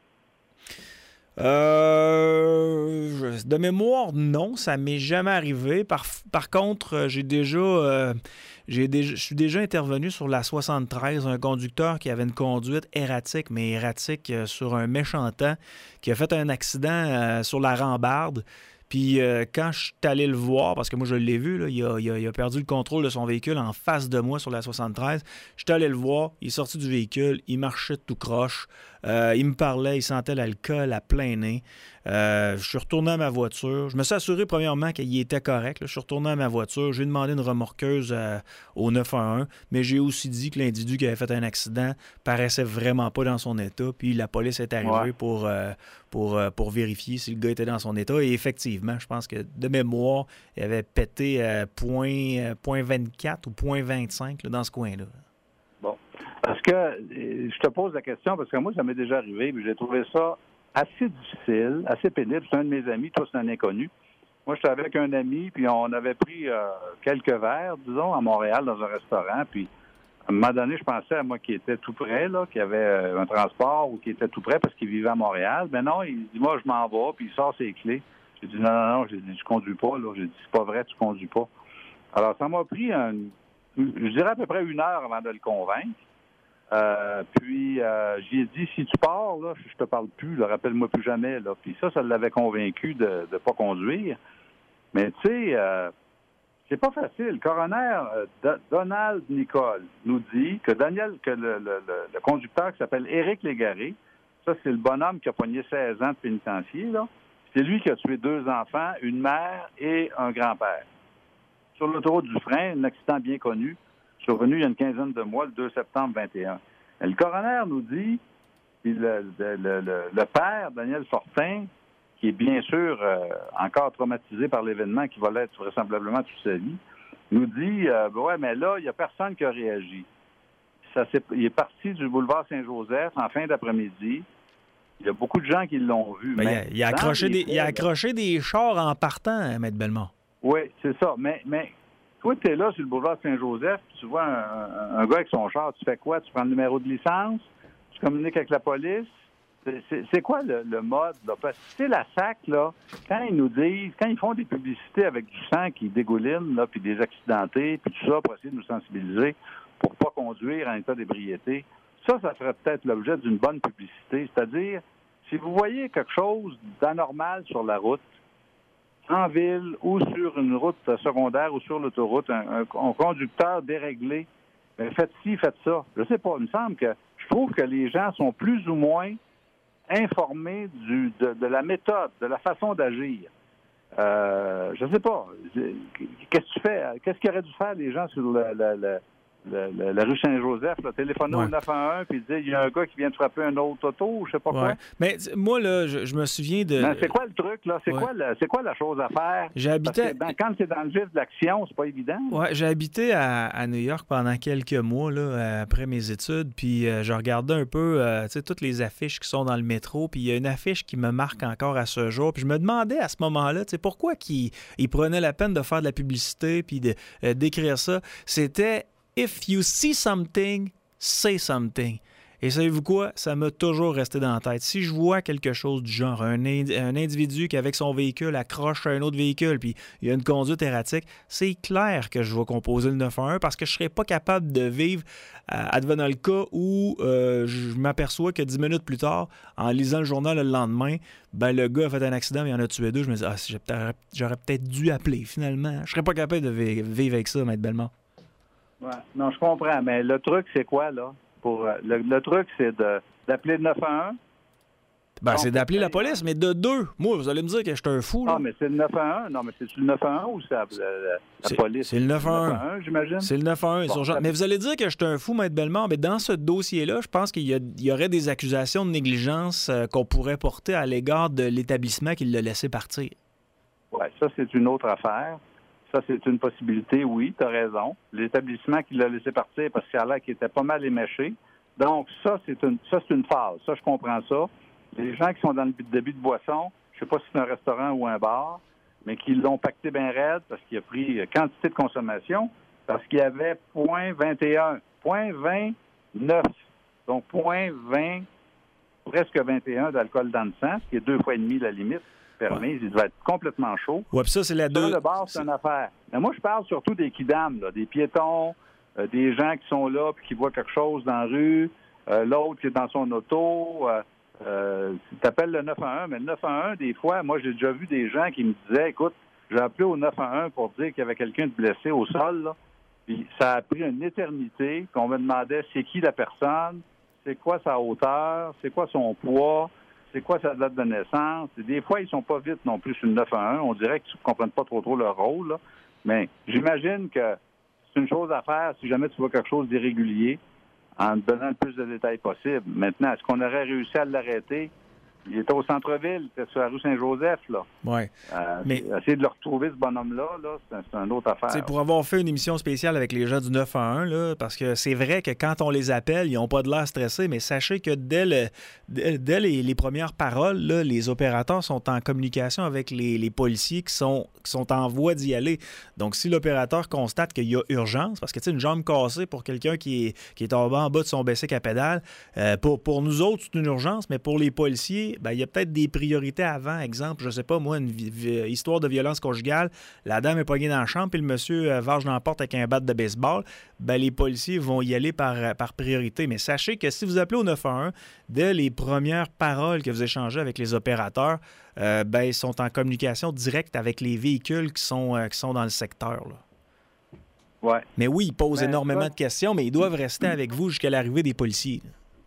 Euh, de mémoire, non, ça m'est jamais arrivé. Par, par contre, j'ai déjà, euh, j'ai déjà, je suis déjà intervenu sur la soixante-treize, un conducteur qui avait une conduite erratique, mais erratique euh, sur un méchant temps, qui a fait un accident euh, sur la rambarde. Puis euh, quand je suis allé le voir, parce que moi je l'ai vu, là, il, a, il, a, il a perdu le contrôle de son véhicule en face de moi sur la soixante-treize. Je suis allé le voir, il est sorti du véhicule, il marchait tout croche. Euh, il me parlait, il sentait l'alcool à plein nez. Euh, je suis retourné à ma voiture. Je me suis assuré premièrement qu'il était correct. Là. Je suis retourné à ma voiture. J'ai demandé une remorqueuse euh, au neuf un un, mais j'ai aussi dit que l'individu qui avait fait un accident paraissait vraiment pas dans son état. Puis la police est arrivée ouais. pour, euh, pour, euh, pour vérifier si le gars était dans son état. Et effectivement, je pense que de mémoire, il avait pété euh, point, point vingt-quatre ou point vingt-cinq là, dans ce coin-là. Bon. Parce que je te pose la question, parce que moi, ça m'est déjà arrivé, mais j'ai trouvé ça assez difficile, assez pénible. C'est un de mes amis, toi, c'est un inconnu. Moi, j'étais avec un ami, puis on avait pris euh, quelques verres, disons, à Montréal, dans un restaurant, puis à un moment donné, je pensais à moi qui était tout près, là, qui avait euh, un transport ou qui était tout près parce qu'il vivait à Montréal. Mais non, il dit, moi, je m'en vais, puis il sort ses clés. J'ai dit, non, non, non, j'ai dit, je conduis pas, là. J'ai dit, c'est pas vrai, tu conduis pas. Alors, ça m'a pris, un, je dirais à peu près une heure avant de le convaincre. Euh, puis, euh, j'ai dit, si tu pars, là, je te parle plus, là, rappelle-moi plus jamais, là. Puis ça, ça l'avait convaincu de ne pas conduire. Mais, tu sais, euh, c'est pas facile. Le coroner euh, Donald Nicole nous dit que Daniel, que le, le, le, le conducteur qui s'appelle Éric Légaré, ça, c'est le bonhomme qui a pogné seize ans de pénitencier, là. C'est lui qui a tué deux enfants, une mère et un grand-père. Sur l'autoroute du Frein, un accident bien connu, survenu il y a une quinzaine de mois, le deux septembre vingt et un. Et le coroner nous dit, le, le, le, le père, Daniel Fortin, qui est bien sûr euh, encore traumatisé par l'événement, qui va l'être vraisemblablement toute sa vie, nous dit, euh, ben ouais, mais là, il n'y a personne qui a réagi. Ça, c'est, il est parti du boulevard Saint-Joseph en fin d'après-midi. Il y a beaucoup de gens qui l'ont vu. Ben, mais il, a, il, a accroché des, faits, il a accroché des chars en partant, hein, Maître Bellemare. Oui, c'est ça. Mais, mais toi, tu es là sur le boulevard Saint-Joseph, tu vois un, un, un gars avec son char, tu fais quoi? Tu prends le numéro de licence? Tu communiques avec la police? C'est, c'est, c'est quoi le, le mode? Là? Parce que, tu sais, la S A C, là, quand ils nous disent, quand ils font des publicités avec du sang qui dégouline, là, puis des accidentés, puis tout ça, pour essayer de nous sensibiliser pour pas conduire en état d'ébriété, ça, ça ferait peut-être l'objet d'une bonne publicité. C'est-à-dire, si vous voyez quelque chose d'anormal sur la route, en ville ou sur une route secondaire ou sur l'autoroute, un, un, un conducteur déréglé, bien, faites ci, faites ça. Je sais pas, il me semble que je trouve que les gens sont plus ou moins informés du, de, de la méthode, de la façon d'agir. Euh, je sais pas. Qu'est-ce que tu fais? Qu'est-ce qu'auraient dû faire les gens sur le, le, le le, le, la rue Saint-Joseph, là, téléphoner ouais. au neuf un un puis dire il y a un gars qui vient de frapper un autre auto, je sais pas ouais. quoi. Mais moi, là, je, je me souviens de... Mais c'est quoi le truc, là? C'est, ouais. quoi, le, c'est quoi la chose à faire? J'ai habité... Parce que dans, quand c'est dans le vif de l'action, c'est pas évident. Ouais, j'ai habité à, à New York pendant quelques mois, là, après mes études, puis euh, je regardais un peu euh, tu sais, toutes les affiches qui sont dans le métro, puis il y a une affiche qui me marque encore à ce jour, puis je me demandais à ce moment-là, tu sais, pourquoi qu'ils ils prenaient la peine de faire de la publicité puis de, euh, d'écrire ça. C'était « If you see something, say something ». Et savez-vous quoi? Ça m'a toujours resté dans la tête. Si je vois quelque chose du genre, un, ind- un individu qui, avec son véhicule, accroche à un autre véhicule, puis il y a une conduite erratique, c'est clair que je vais composer le neuf un un parce que je ne serais pas capable de vivre euh, advenant le cas où euh, je m'aperçois que dix minutes plus tard, en lisant le journal le lendemain, ben le gars a fait un accident, il en a tué deux. Je me dis, ah, j'ai peut-être, j'aurais peut-être dû appeler finalement. Je ne serais pas capable de vivre avec ça, Maître Bellemare. Ouais. Non, je comprends, mais le truc, c'est quoi, là? Pour, euh, le, le truc, c'est de, d'appeler le neuf un un. Ben, non, c'est d'appeler la police, mais de deux. Moi, vous allez me dire que je suis un fou, là. Ah, mais c'est le neuf un un. Non, mais c'est le neuf un un ou c'est la, la, la c'est, police? C'est le neuf un un. neuf un un, j'imagine. C'est le neuf un un. Bon, ça... Mais vous allez dire que je suis un fou, Maître Bellemare, mais dans ce dossier-là, je pense qu'il y, a, il y aurait des accusations de négligence euh, qu'on pourrait porter à l'égard de l'établissement qui l'a laissé partir. Oui, ça, c'est une autre affaire. Ça, c'est une possibilité, oui, tu as raison. L'établissement qui l'a laissé partir parce qu'il a l'air qu'il était pas mal éméché. Donc, ça, c'est une ça, c'est une phase. Ça, je comprends ça. Les gens qui sont dans le débit de boisson, je sais pas si c'est un restaurant ou un bar, mais qui l'ont pacté bien raide parce qu'il a pris quantité de consommation, parce qu'il y avait zéro virgule vingt et un, zéro virgule vingt-neuf, donc zéro virgule vingt, presque vingt et un d'alcool dans le sang, ce qui est deux fois et demi la limite permise. Ouais. Il devait être complètement chaud. Oui, puis ça, c'est la deux. Le bar, c'est, c'est une affaire. Mais moi, je parle surtout des kidams, là, des piétons, euh, des gens qui sont là puis qui voient quelque chose dans la rue, euh, l'autre qui est dans son auto. Euh, euh, tu appelles le neuf un un, mais le neuf un un, des fois, moi, j'ai déjà vu des gens qui me disaient, écoute, j'ai appelé au neuf un un pour dire qu'il y avait quelqu'un de blessé au sol, là. Puis ça a pris une éternité qu'on me demandait c'est qui la personne, c'est quoi sa hauteur, c'est quoi son poids, c'est quoi sa date de naissance. Et des fois, ils sont pas vite non plus sur le neuf un un. On dirait qu'ils ne comprennent pas trop trop leur rôle, là. Mais j'imagine que c'est une chose à faire si jamais tu vois quelque chose d'irrégulier, en te donnant le plus de détails possible. Maintenant, est-ce qu'on aurait réussi à l'arrêter? Il était au centre-ville, il était sur la rue Saint-Joseph, là. Oui. Euh, mais essayer de le retrouver, ce bonhomme-là, là, c'est, c'est une autre affaire. C'est pour avoir fait une émission spéciale avec les gens du neuf un un, là, parce que c'est vrai que quand on les appelle, ils n'ont pas de l'air stressés, mais sachez que dès, le, dès, dès les, les premières paroles, là, les opérateurs sont en communication avec les, les policiers qui sont, qui sont en voie d'y aller. Donc, si l'opérateur constate qu'il y a urgence, parce que, tu sais, une jambe cassée pour quelqu'un qui est, qui est tombé en bas de son bicycle à pédale, euh, pour, pour nous autres, c'est une urgence, mais pour les policiers, ben, il y a peut-être des priorités avant. Exemple, je sais pas, moi, une vi- vi- histoire de violence conjugale, la dame est pognée dans la chambre, puis le monsieur euh, varge dans la porte avec un bat de baseball, ben, les policiers vont y aller par, par priorité. Mais sachez que si vous appelez au neuf un un, dès les premières paroles que vous échangez avec les opérateurs, euh, ben, ils sont en communication directe avec les véhicules qui sont, euh, qui sont dans le secteur, là. Ouais. Mais oui, ils posent ben, énormément ça... de questions, mais ils doivent rester avec vous jusqu'à l'arrivée des policiers.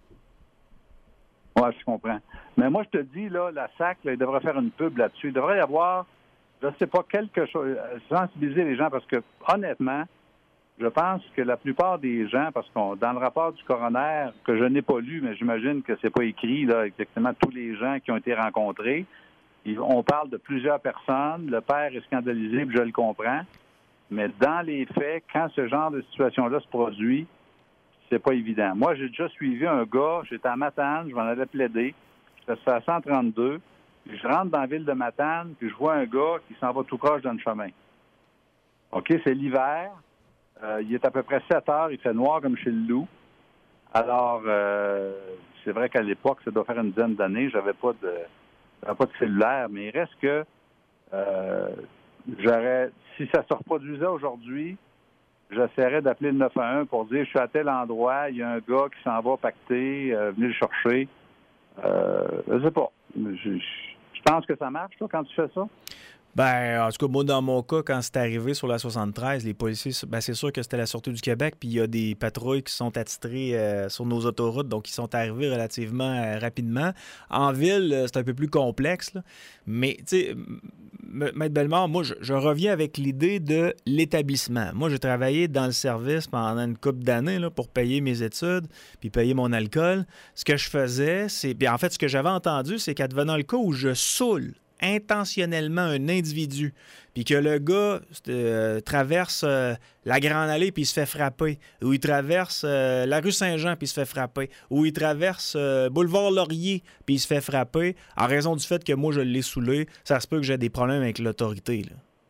Oui, je comprends. Mais moi, je te dis, là, la S A C, là, il devrait faire une pub là-dessus. Il devrait y avoir, je ne sais pas, quelque chose, sensibiliser les gens, parce que, honnêtement, je pense que la plupart des gens, parce qu'on dans le rapport du coroner, que je n'ai pas lu, mais j'imagine que c'est pas écrit, là, exactement tous les gens qui ont été rencontrés, ils, on parle de plusieurs personnes, le père est scandalisé, puis je le comprends, mais dans les faits, quand ce genre de situation-là se produit, c'est pas évident. Moi, j'ai déjà suivi un gars, j'étais à Matane, je m'en allais plaider, j'étais à cent trente-deux, puis je rentre dans la ville de Matane, puis je vois un gars qui s'en va tout proche dans le chemin. OK, c'est l'hiver, euh, il est à peu près sept heures, il fait noir comme chez le loup. Alors, euh, c'est vrai qu'à l'époque, ça doit faire une dizaine d'années, j'avais pas de j'avais pas de cellulaire, mais il reste que euh, j'aurais, si ça se reproduisait aujourd'hui, j'essaierais d'appeler le neuf un un pour dire, je suis à tel endroit, il y a un gars qui s'en va pacter, euh, venez le chercher. Euh, je sais pas. Je, je pense que ça marche, toi, quand tu fais ça? Ben, en tout cas, moi, dans mon cas, quand c'est arrivé sur la soixante-treize, les policiers, ben, c'est sûr que c'était la Sûreté du Québec, puis il y a des patrouilles qui sont attitrées euh, sur nos autoroutes, donc ils sont arrivés relativement euh, rapidement. En ville, euh, c'est un peu plus complexe, là. Mais, tu sais, Maître Bellemare, moi, je, je reviens avec l'idée de l'établissement. Moi, j'ai travaillé dans le service pendant une couple d'années là, pour payer mes études, puis payer mon alcool. Ce que je faisais, c'est... Puis en fait, ce que j'avais entendu, c'est qu'advenant le cas où je saoule intentionnellement un individu, puis que le gars euh, traverse euh, la Grande Allée puis il se fait frapper, ou il traverse euh, la rue Saint-Jean puis il se fait frapper, ou il traverse euh, Boulevard Laurier puis il se fait frapper, en raison du fait que moi je l'ai saoulé, ça se peut que j'ai des problèmes avec l'autorité.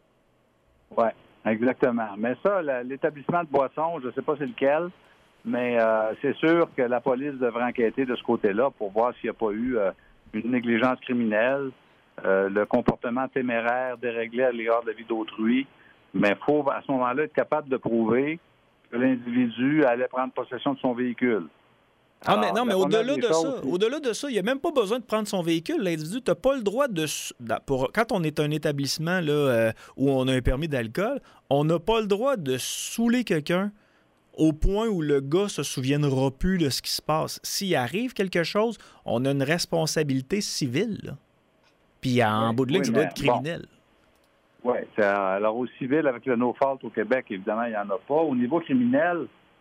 Oui, exactement. Mais ça, la, l'établissement de boissons, je ne sais pas c'est lequel, mais euh, c'est sûr que la police devrait enquêter de ce côté-là pour voir s'il n'y a pas eu euh, une négligence criminelle. Euh, le comportement téméraire, déréglé à l'égard de la vie d'autrui, mais il faut à ce moment-là être capable de prouver que l'individu allait prendre possession de son véhicule. Ah, mais non, mais au-delà de ça, aussi... au-delà de ça, il n'y a même pas besoin de prendre son véhicule. L'individu, tu n'as pas le droit de... Pour, quand on est un établissement là, euh, où on a un permis d'alcool, on n'a pas le droit de saouler quelqu'un au point où le gars se souviendra plus de ce qui se passe. S'il arrive quelque chose, on a une responsabilité civile, là. Puis en oui, bout de ligne, oui, ça doit être criminel. Bon. Oui. Alors au civil, avec le no-fault au Québec, évidemment, il n'y en a pas. Au niveau criminel,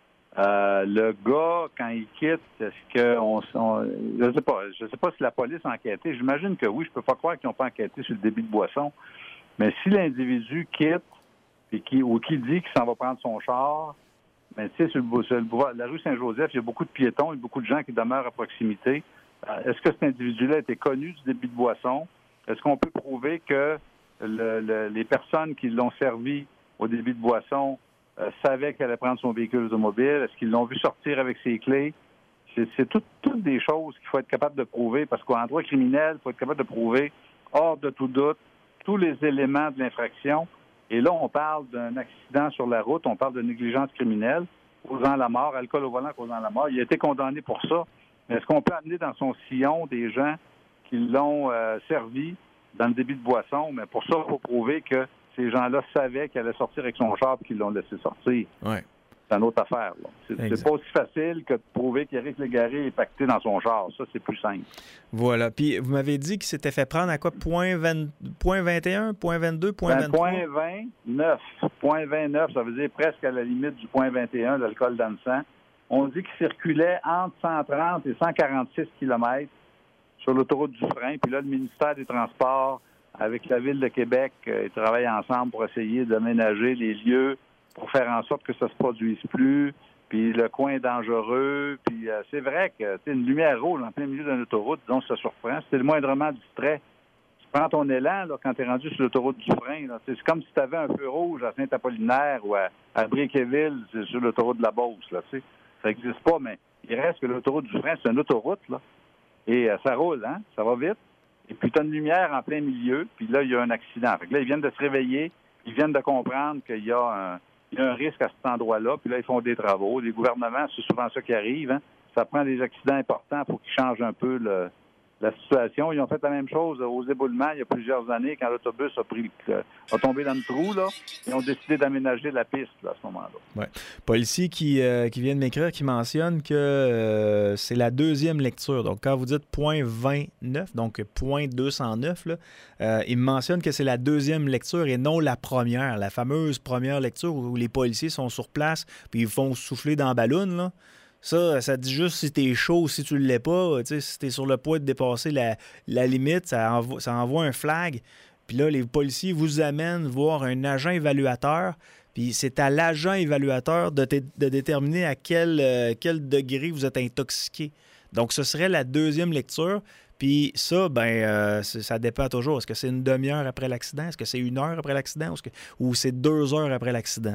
euh, le gars, quand il quitte, est-ce que on, on je ne sais pas, je sais pas si la police a enquêté. J'imagine que oui, je peux pas croire qu'ils n'ont pas enquêté sur le débit de boisson. Mais si l'individu quitte et qui, ou qui dit qu'il s'en va prendre son char, mais tu sais, sur, le, sur le, la rue Saint-Joseph, il y a beaucoup de piétons et beaucoup de gens qui demeurent à proximité. Euh, est-ce que cet individu-là était connu du débit de boisson? Est-ce qu'on peut prouver que le, le, les personnes qui l'ont servi au débit de boisson euh, savaient qu'elle allait prendre son véhicule automobile? Est-ce qu'ils l'ont vu sortir avec ses clés? C'est, c'est tout, toutes des choses qu'il faut être capable de prouver, parce qu'en droit criminel, il faut être capable de prouver, hors de tout doute, tous les éléments de l'infraction. Et là, on parle d'un accident sur la route, on parle de négligence criminelle causant la mort, alcool au volant causant la mort. Il a été condamné pour ça. Mais est-ce qu'on peut amener dans son sillon des gens qui l'ont euh, servi dans le débit de boisson? Mais pour ça, il faut prouver que ces gens-là savaient qu'elle allait sortir avec son char et qu'ils l'ont laissé sortir. Ouais. C'est une autre affaire. Là. C'est, c'est pas aussi facile que de prouver qu'Éric Légaré est pacté dans son char. Ça, c'est plus simple. Voilà. Puis, vous m'avez dit qu'il s'était fait prendre à quoi? Point vingt, point vingt et un, point vingt-deux, point vingt-trois? Point vingt-neuf. Point vingt-neuf, ça veut dire presque à la limite du point vingt et un, l'alcool dans le sang. On dit qu'il circulait entre cent trente et cent quarante-six kilomètres sur l'autoroute du Frein. Puis là, le ministère des Transports, avec la Ville de Québec, euh, ils travaillent ensemble pour essayer d'aménager les lieux pour faire en sorte que ça se produise plus. Puis le coin est dangereux. Puis euh, c'est vrai que une lumière rouge en plein milieu d'une autoroute, disons, ça surprend. Si t'es le moindrement distrait, tu prends ton élan là, quand tu es rendu sur l'autoroute du Frein. Là. C'est comme si tu avais un feu rouge à Saint-Apollinaire ou à, à Bréquéville, c'est sur l'autoroute de la Beauce. Là, tu sais. Ça n'existe pas, mais il reste que l'autoroute du Frein, c'est une autoroute, là. Et euh, ça roule, hein? Ça va vite. Et puis, tu as une lumière en plein milieu, puis là, il y a un accident. Fait que là, ils viennent de se réveiller, ils viennent de comprendre qu'il y a un, il y a un risque à cet endroit-là, puis là, ils font des travaux. Les gouvernements, c'est souvent ça qui arrive, hein? Ça prend des accidents importants pour qu'ils changent un peu le, la situation. Ils ont fait la même chose aux éboulements il y a plusieurs années, quand l'autobus a pris euh, a tombé dans le trou, là. Ils ont décidé d'aménager la piste, là, à ce moment-là. Oui. Policier qui, euh, qui vient de m'écrire, qui mentionne que euh, c'est la deuxième lecture. Donc, quand vous dites point vingt-neuf, donc point deux cent neuf, là, euh, il mentionne que c'est la deuxième lecture et non la première, la fameuse première lecture où les policiers sont sur place puis ils font souffler dans la balloune, là. Ça, ça dit juste si t'es chaud ou si tu ne l'es pas. Si t'es sur le point de dépasser la, la limite, ça envoie, ça envoie un flag. Puis là, les policiers vous amènent voir un agent évaluateur. Puis c'est à l'agent évaluateur de, t- de déterminer à quel, euh, quel degré vous êtes intoxiqué. Donc, ce serait la deuxième lecture. Puis ça, ben, euh, ça dépend toujours. Est-ce que c'est une demi-heure après l'accident? Est-ce que c'est une heure après l'accident? Ou, est-ce que, ou c'est deux heures après l'accident?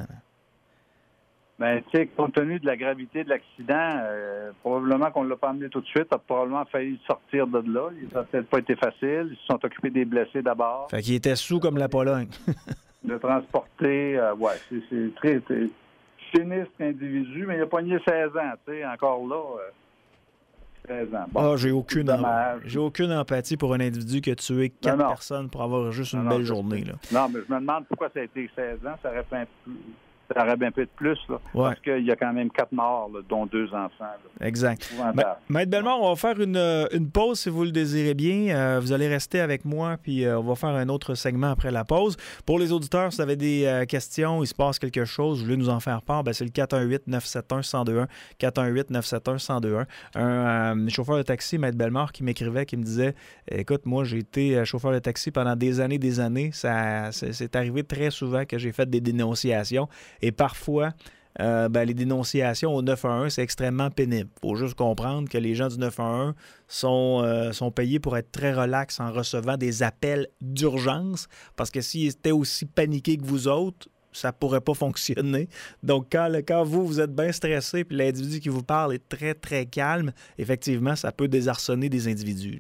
Bien, tu sais, compte tenu de la gravité de l'accident, euh, probablement qu'on ne l'a pas amené tout de suite. A probablement failli sortir de là. Ça n'a peut-être pas été facile. Ils se sont occupés des blessés d'abord. Fait qu'il était sous comme la Pologne. De transporter, euh, ouais, c'est, c'est très, très sinistre individu, mais il a pogné seize ans, tu sais, encore là. seize ans. Bon, ah, j'ai aucune, em... j'ai aucune empathie pour un individu qui a tué quatre non, non. personnes pour avoir juste une non, belle non, journée. Là. Non, mais je me demande pourquoi ça a été seize ans. Ça aurait, fait un peu... ça aurait bien pu être plus, là, ouais. parce qu'il y a quand même quatre morts, là, dont deux enfants. Là. Exact. Ma... Maître Bellemare, on va faire une, une pause si vous le désirez bien. Euh, vous allez rester avec moi, puis euh, on va faire un autre segment après la pause. Pour les auditeurs, si vous avez des euh, questions, il se passe quelque chose, vous voulez nous en faire part, ben, c'est le quatre un huit neuf sept un un zéro deux un. quatre un huit neuf sept un un zéro deux un. Un euh, chauffeur de taxi, Maître Bellemare, qui m'écrivait, qui me disait « Écoute, moi, j'ai été chauffeur de taxi pendant des années, des années. Ça, c'est, c'est arrivé très souvent que j'ai fait des dénonciations. Et parfois, euh, ben, les dénonciations au neuf un un, c'est extrêmement pénible. Il faut juste comprendre que les gens du neuf un un sont, euh, sont payés pour être très relax en recevant des appels d'urgence, parce que s'ils étaient aussi paniqués que vous autres, ça ne pourrait pas fonctionner. Donc, quand, quand vous, vous êtes bien stressé puis l'individu qui vous parle est très, très calme, effectivement, ça peut désarçonner des individus.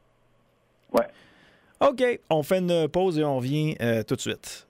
Là. Ouais. OK, on fait une pause et on revient euh, tout de suite.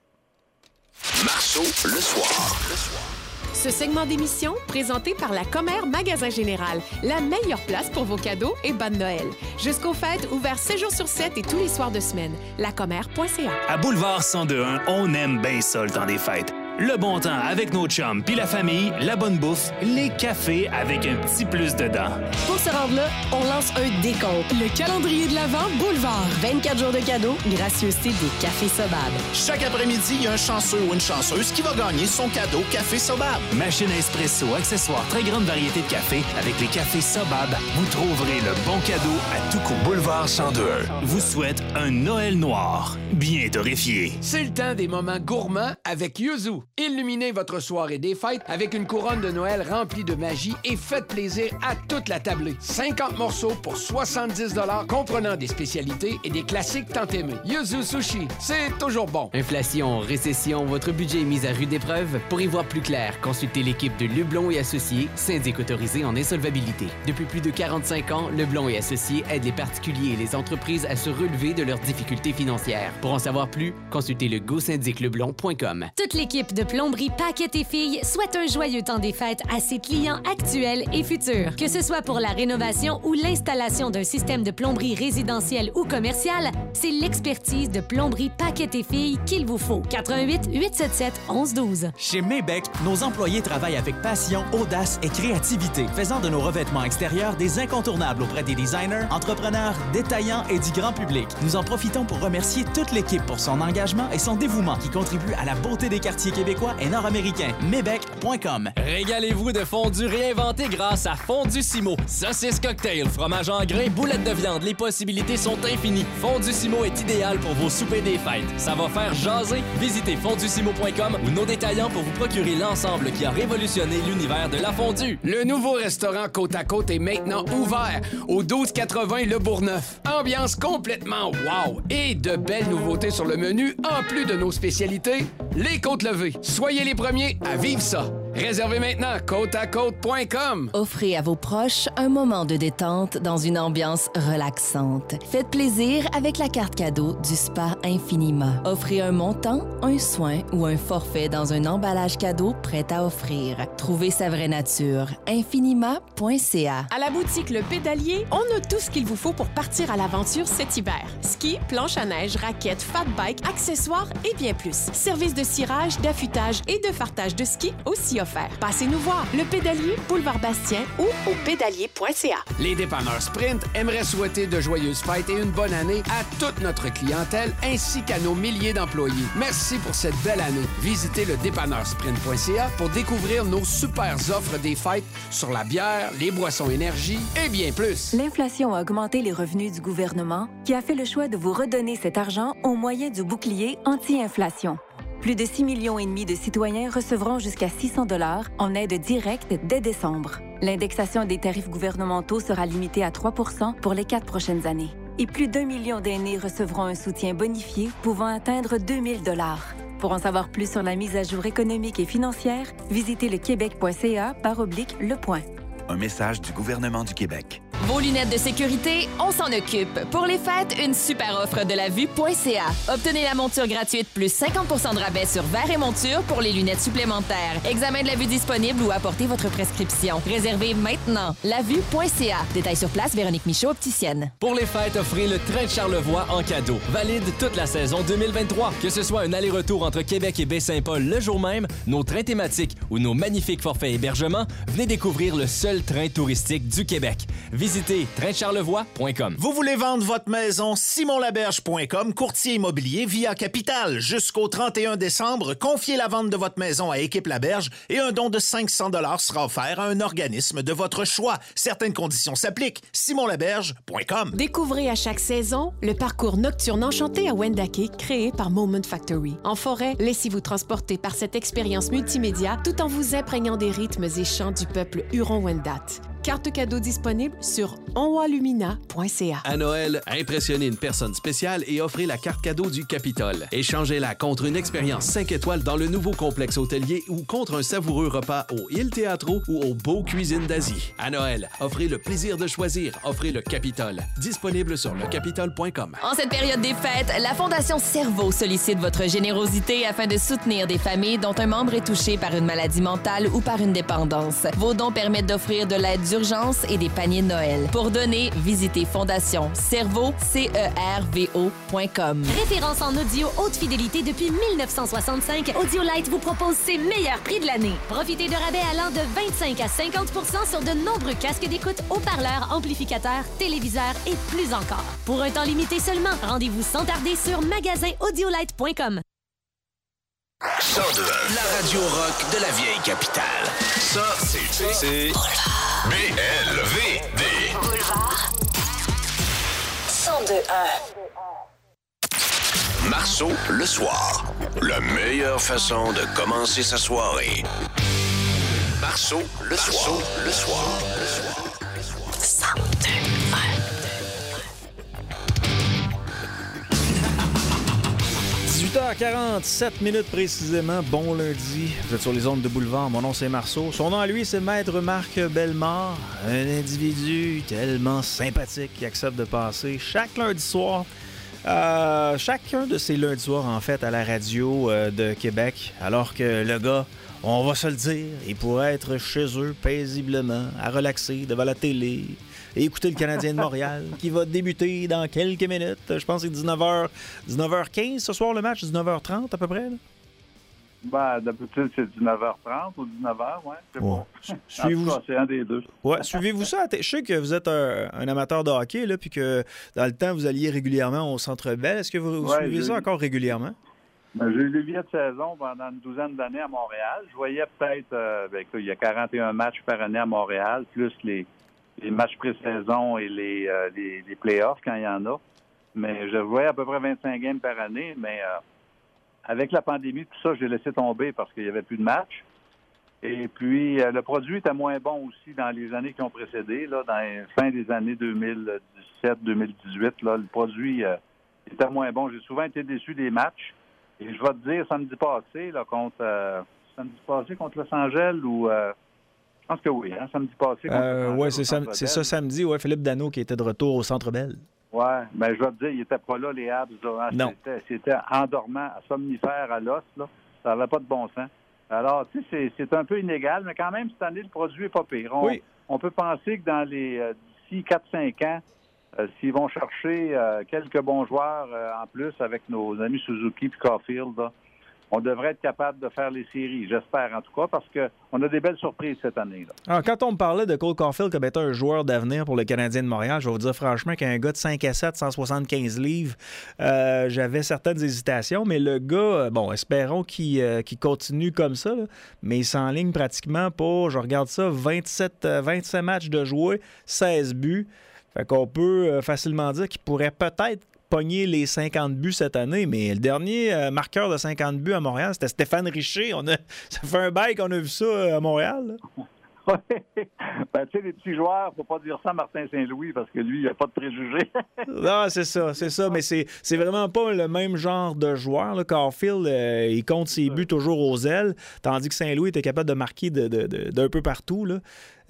Marceau, le soir. Le soir. Ce segment d'émission, présenté par la Commère Magasin Général, la meilleure place pour vos cadeaux et bonne Noël. Jusqu'aux fêtes, ouvert sept jours sur sept et tous les soirs de semaine. lacommère point c a. À Boulevard cent deux un, on aime bien ça le temps des fêtes. Le bon temps avec nos chums puis la famille, la bonne bouffe, les cafés avec un petit plus dedans. Pour se rendre là, on lance un décompte. Le calendrier de l'Avent Boulevard. vingt-quatre jours de cadeaux, gracieuseté des cafés Sobab. Chaque après-midi, il y a un chanceux ou une chanceuse qui va gagner son cadeau Café Sobab. Machine à espresso, accessoires, très grande variété de café. Avec les cafés Sobab, vous trouverez le bon cadeau à tout coup. Boulevard cent deux un vous souhaite un Noël noir, bien torréfié. C'est le temps des moments gourmands avec Yuzu. Illuminez votre soirée des fêtes avec une couronne de Noël remplie de magie et faites plaisir à toute la tablée. cinquante morceaux pour soixante-dix dollars, comprenant des spécialités et des classiques tant aimés. Yuzu Sushi, c'est toujours bon. Inflation, récession, votre budget est mis à rude épreuve? Pour y voir plus clair, consultez l'équipe de Leblond et Associés, syndic autorisé en insolvabilité. Depuis plus de quarante-cinq ans, Leblond et Associés aident les particuliers et les entreprises à se relever de leurs difficultés financières. Pour en savoir plus, consultez le go syndic leblond point com. Toute l'équipe de Plomberie Paquette et Filles souhaite un joyeux temps des fêtes à ses clients actuels et futurs. Que ce soit pour la rénovation ou l'installation d'un système de plomberie résidentielle ou commerciale, c'est l'expertise de Plomberie Paquette et Filles qu'il vous faut. quatre un huit huit sept sept onze douze. Chez Maybec, nos employés travaillent avec passion, audace et créativité, faisant de nos revêtements extérieurs des incontournables auprès des designers, entrepreneurs, détaillants et du grand public. Nous en profitons pour remercier toute l'équipe pour son engagement et son dévouement qui contribue à la beauté des quartiers québécois et nord-américains. Maybec point com. Régalez-vous de fondue réinventé grâce à Fondue-Simo. Saucisse cocktail, fromage en grains, boulettes de viande, les possibilités sont infinies. Fondue-Simo est idéal pour vos soupers des fêtes. Ça va faire jaser. Visitez fondue simo point com ou nos détaillants pour vous procurer l'ensemble qui a révolutionné l'univers de la fondue. Le nouveau restaurant Côte à Côte est maintenant ouvert au douze quatre-vingts Le Bourgneuf. Ambiance complètement wow et de belles nouveautés sur le menu en plus de nos spécialités, les côtes levées. Soyez les premiers à vivre ça. Réservez maintenant côte à côte point com. Offrez à vos proches un moment de détente dans une ambiance relaxante. Faites plaisir avec la carte cadeau du Spa Infinima. Offrez un montant, un soin ou un forfait dans un emballage cadeau prêt à offrir. Trouvez sa vraie nature. infinima point c a. À la boutique Le Pédalier, on a tout ce qu'il vous faut pour partir à l'aventure cet hiver. Ski, planche à neige, raquettes, fat bike, accessoires et bien plus. Service de cirage, d'affûtage et de fartage de ski aussi offert. Passez nous voir. Le Pédalier, boulevard Bastien ou au pédalier point c a. Les dépanneurs Sprint aimeraient souhaiter de joyeuses fêtes et une bonne année à toute notre clientèle ainsi qu'à nos milliers d'employés. Merci pour cette belle année. Visitez le dépanneur sprint point c a pour découvrir nos super offres des fêtes sur la bière, les boissons énergie et bien plus. L'inflation a augmenté les revenus du gouvernement qui a fait le choix de vous redonner cet argent au moyen du bouclier anti-inflation. Plus de six millions et demi de citoyens recevront jusqu'à six cents dollars en aide directe dès décembre. L'indexation des tarifs gouvernementaux sera limitée à trois pour cent pour les quatre prochaines années. Et plus d'un million d'aînés recevront un soutien bonifié pouvant atteindre deux mille dollars. Pour en savoir plus sur la mise à jour économique et financière, visitez le québec point c a barre oblique le point. Un message du gouvernement du Québec. Vos lunettes de sécurité, on s'en occupe. Pour les fêtes, une super offre de la vue point c a. Obtenez la monture gratuite plus cinquante pour cent de rabais sur verre et monture pour les lunettes supplémentaires. Examen de la vue disponible ou apportez votre prescription. Réservez maintenant. la vue point c a. Détails sur place, Véronique Michaud, opticienne. Pour les fêtes, offrez le train de Charlevoix en cadeau. Valide toute la saison deux mille vingt-trois. Que ce soit un aller-retour entre Québec et Baie-Saint-Paul le jour même, nos trains thématiques ou nos magnifiques forfaits hébergement, venez découvrir le seul train touristique du Québec. Visitez train de charlevoix point com. Vous voulez vendre votre maison? simon laberge point com, courtier immobilier via Capital. Jusqu'au trente et un décembre, confiez la vente de votre maison à Équipe Laberge et un don de cinq cents dollars sera offert à un organisme de votre choix. Certaines conditions s'appliquent. simon laberge point com. Découvrez à chaque saison le parcours nocturne enchanté à Wendake créé par Moment Factory. En forêt, laissez-vous transporter par cette expérience multimédia tout en vous imprégnant des rythmes et chants du peuple Huron-Wendat. Carte cadeau disponible sur onwalumina point c a. À Noël, impressionnez une personne spéciale et offrez la carte cadeau du Capitole. Échangez-la contre une expérience cinq étoiles dans le nouveau complexe hôtelier ou contre un savoureux repas au Il Teatro ou au Beau Cuisine d'Asie. À Noël, offrez le plaisir de choisir. Offrez le Capitole. Disponible sur le capitole point com. En cette période des fêtes, la Fondation Cerveau sollicite votre générosité afin de soutenir des familles dont un membre est touché par une maladie mentale ou par une dépendance. Vos dons permettent d'offrir de l'aide d'urgence et des paniers de Noël. Pour donner, visitez fondation cerveau point com. Référence en audio haute fidélité depuis mille neuf cent soixante-cinq, Audiolite vous propose ses meilleurs prix de l'année. Profitez de rabais allant de vingt-cinq à cinquante pour cent sur de nombreux casques d'écoute, haut-parleurs, amplificateurs, téléviseurs et plus encore. Pour un temps limité seulement, rendez-vous sans tarder sur magasin audiolite point com. cent deux, la radio rock de la vieille capitale. Ça, c'est... c'est... B L V D. Boulevard. cent deux un. Marceau, le soir. La meilleure façon de commencer sa soirée. Marceau, le soir. Le soir. Le soir. cent deux un. dix-huit heures quarante-sept minutes précisément. Bon lundi. Vous êtes sur les ondes de Boulevard. Mon nom, c'est Marceau. Son nom à lui, c'est Maître Marc Bellemare. Un individu tellement sympathique qui accepte de passer chaque lundi soir. Euh, chacun de ces lundis soirs, en fait, à la radio euh, de Québec. Alors que le gars, on va se le dire, il pourrait être chez eux paisiblement, à relaxer devant la télé et écouter le Canadien de Montréal qui va débuter dans quelques minutes. Je pense que c'est dix-neuf heures, dix-neuf heures quinze ce soir le match, dix-neuf heures trente à peu près. Là. Ben, d'habitude, c'est dix-neuf heures trente ou dix-neuf heures, ouais. C'est ouais. bon. Suivez-vous... En tout cas, c'est un des deux. Ouais, suivez-vous ça? Je sais que vous êtes un, un amateur de hockey, là, puis que dans le temps, vous alliez régulièrement au Centre Bell. Est-ce que vous, vous ouais, suivez ça encore régulièrement? Ben, j'ai eu les billets de saison pendant une douzaine d'années à Montréal. Je voyais peut-être, euh, ben, il y a quarante et un matchs par année à Montréal, plus les, les matchs pré-saison et les, euh, les, les playoffs quand il y en a. Mais je voyais à peu près vingt-cinq games par année, mais euh, avec la pandémie, tout ça, j'ai laissé tomber parce qu'il n'y avait plus de matchs. Et puis, euh, le produit était moins bon aussi dans les années qui ont précédé, là, dans la fin des années deux mille dix-sept deux mille dix-huit. Là, le produit euh, était moins bon. J'ai souvent été déçu des matchs. Et je vais te dire, samedi passé, là, contre euh, samedi passé contre Los Angeles, ou euh, je pense que oui, hein, samedi passé contre euh, Los Angeles. Oui, c'est, sam- c'est ça samedi, ouais, Philippe Danault qui était de retour au Centre Bell. Oui, bien, je vais te dire, il n'était pas là, les Habs. Là, hein, non. C'était, c'était endormant, somnifère à l'os. Là. Ça n'avait pas de bon sens. Alors, tu sais, c'est, c'est un peu inégal, mais quand même, cette année, le produit n'est pas pire. On, oui. on peut penser que dans les euh, d'ici quatre cinq ans, euh, s'ils vont chercher euh, quelques bons joueurs euh, en plus avec nos amis Suzuki et Caulfield, là, on devrait être capable de faire les séries, j'espère en tout cas, parce qu'on a des belles surprises cette année. Là. Alors, quand on me parlait de Cole Caulfield comme étant un joueur d'avenir pour le Canadien de Montréal, je vais vous dire franchement qu'un gars de cinq à sept, cent soixante-quinze livres, euh, j'avais certaines hésitations, mais le gars, bon, espérons qu'il, euh, qu'il continue comme ça, là, mais il s'enligne pratiquement pour, je regarde ça, vingt-sept, vingt-sept matchs de jouer, seize buts. Fait qu'on peut euh, facilement dire qu'il pourrait peut-être pogner les cinquante buts cette année, mais le dernier euh, marqueur de cinquante buts à Montréal, c'était Stéphane Richer. On a, ça fait un bail qu'on a vu ça euh, à Montréal. Oui. Ben, tu sais, les petits joueurs, faut pas dire ça à Martin Saint-Louis parce que lui, il n'a pas de préjugés. Non, c'est ça, c'est ça. Mais c'est, c'est vraiment pas le même genre de joueur. Là. Caulfield, euh, il compte ses buts toujours aux ailes, tandis que Saint-Louis était capable de marquer de, de, de, d'un peu partout. Là.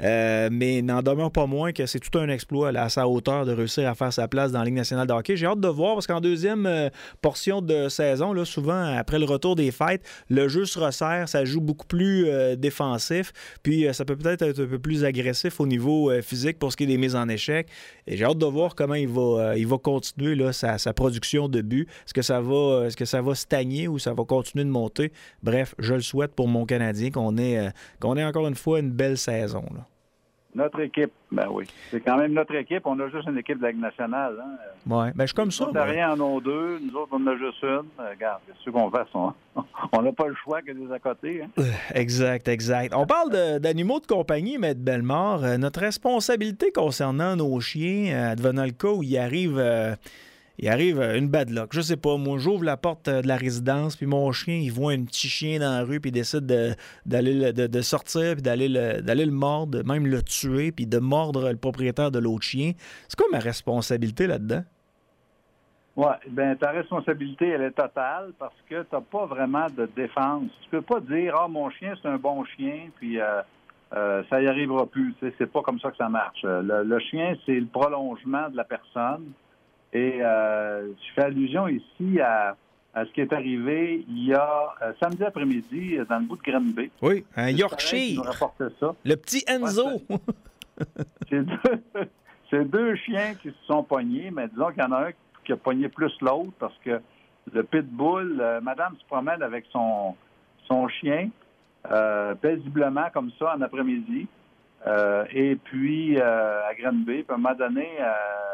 Euh, mais n'en demeure pas moins que c'est tout un exploit là, à sa hauteur de réussir à faire sa place dans la Ligue nationale de hockey. J'ai hâte de voir parce qu'en deuxième euh, portion de saison, là, souvent après le retour des fêtes, le jeu se resserre, ça joue beaucoup plus euh, défensif, puis euh, ça peut peut-être être un peu plus agressif au niveau euh, physique pour ce qui est des mises en échec. Et j'ai hâte de voir comment il va, euh, il va continuer là, sa, sa production de buts. Est-ce que ça va, est-ce que ça va stagner ou ça va continuer de monter? Bref, je le souhaite pour mon Canadien qu'on ait, euh, qu'on ait encore une fois une belle saison. Là. Notre équipe, ben oui. C'est quand même notre équipe. On a juste une équipe de la Ligue nationale. Hein. Oui, ben je suis comme ça. Nous autres, rien en ont deux. Nous autres, on en a juste une. Euh, regarde, qu'est-ce qu'on fasse? On n'a pas le choix que des à côté. Hein. Exact, exact. On parle de, d'animaux de compagnie, M. Bellemare. Euh, notre responsabilité concernant nos chiens, euh, advenant le cas où il arrive... Euh, Il arrive une bad luck. Je sais pas, moi, j'ouvre la porte de la résidence, puis mon chien, il voit un petit chien dans la rue, puis il décide de, d'aller le, de, de sortir, puis d'aller le, d'aller le mordre, même le tuer, puis de mordre le propriétaire de l'autre chien. C'est quoi ma responsabilité là-dedans? Oui, bien, ta responsabilité, elle est totale parce que tu n'as pas vraiment de défense. Tu peux pas dire, ah, mon chien, c'est un bon chien, puis euh, euh, ça y arrivera plus. Tu sais, c'est pas comme ça que ça marche. Le, le chien, c'est le prolongement de la personne. Et euh, je fais allusion ici à, à ce qui est arrivé il y a euh, samedi après-midi dans le bout de Granby. Oui, un Yorkshire. Ça. Le petit Enzo. Ouais, c'est, deux, c'est deux chiens qui se sont pognés, mais disons qu'il y en a un qui a pogné plus l'autre parce que le pitbull, euh, madame se promène avec son, son chien euh, paisiblement comme ça en après-midi. Euh, et puis euh, à Granby, puis à un moment donné... Euh,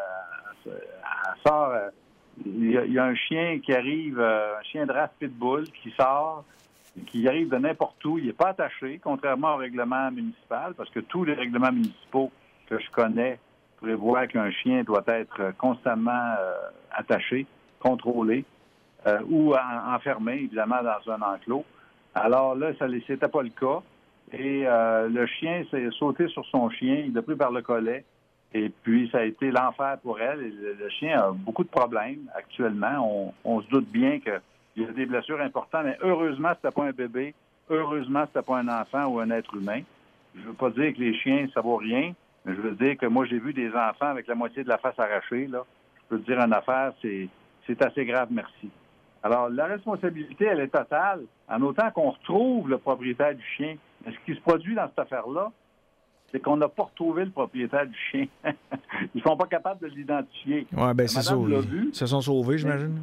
Elle sort, euh, il, y a, il y a un chien qui arrive, euh, un chien de race pitbull qui sort, qui arrive de n'importe où. Il n'est pas attaché, contrairement au règlement municipal, parce que tous les règlements municipaux que je connais prévoient qu'un chien doit être constamment euh, attaché, contrôlé, euh, ou en, enfermé, évidemment, dans un enclos. Alors là, ça n'était pas le cas. Et euh, le chien s'est sauté sur son chien, il l'a pris par le collet. Et puis, ça a été l'enfer pour elle. Et le, le chien a beaucoup de problèmes actuellement. On, on se doute bien qu'il y a des blessures importantes, mais heureusement, c'était pas un bébé. Heureusement, c'était pas un enfant ou un être humain. Je veux pas dire que les chiens, ça vaut rien, mais je veux dire que moi, j'ai vu des enfants avec la moitié de la face arrachée. Là. Je peux te dire une affaire, c'est, c'est assez grave, merci. Alors, la responsabilité, elle est totale, en autant qu'on retrouve le propriétaire du chien. Mais ce qui se produit dans cette affaire-là, c'est qu'on n'a pas retrouvé le propriétaire du chien. Ils sont pas capables de l'identifier. Oui, bien, c'est ça. Vu, ils se sont sauvés, j'imagine.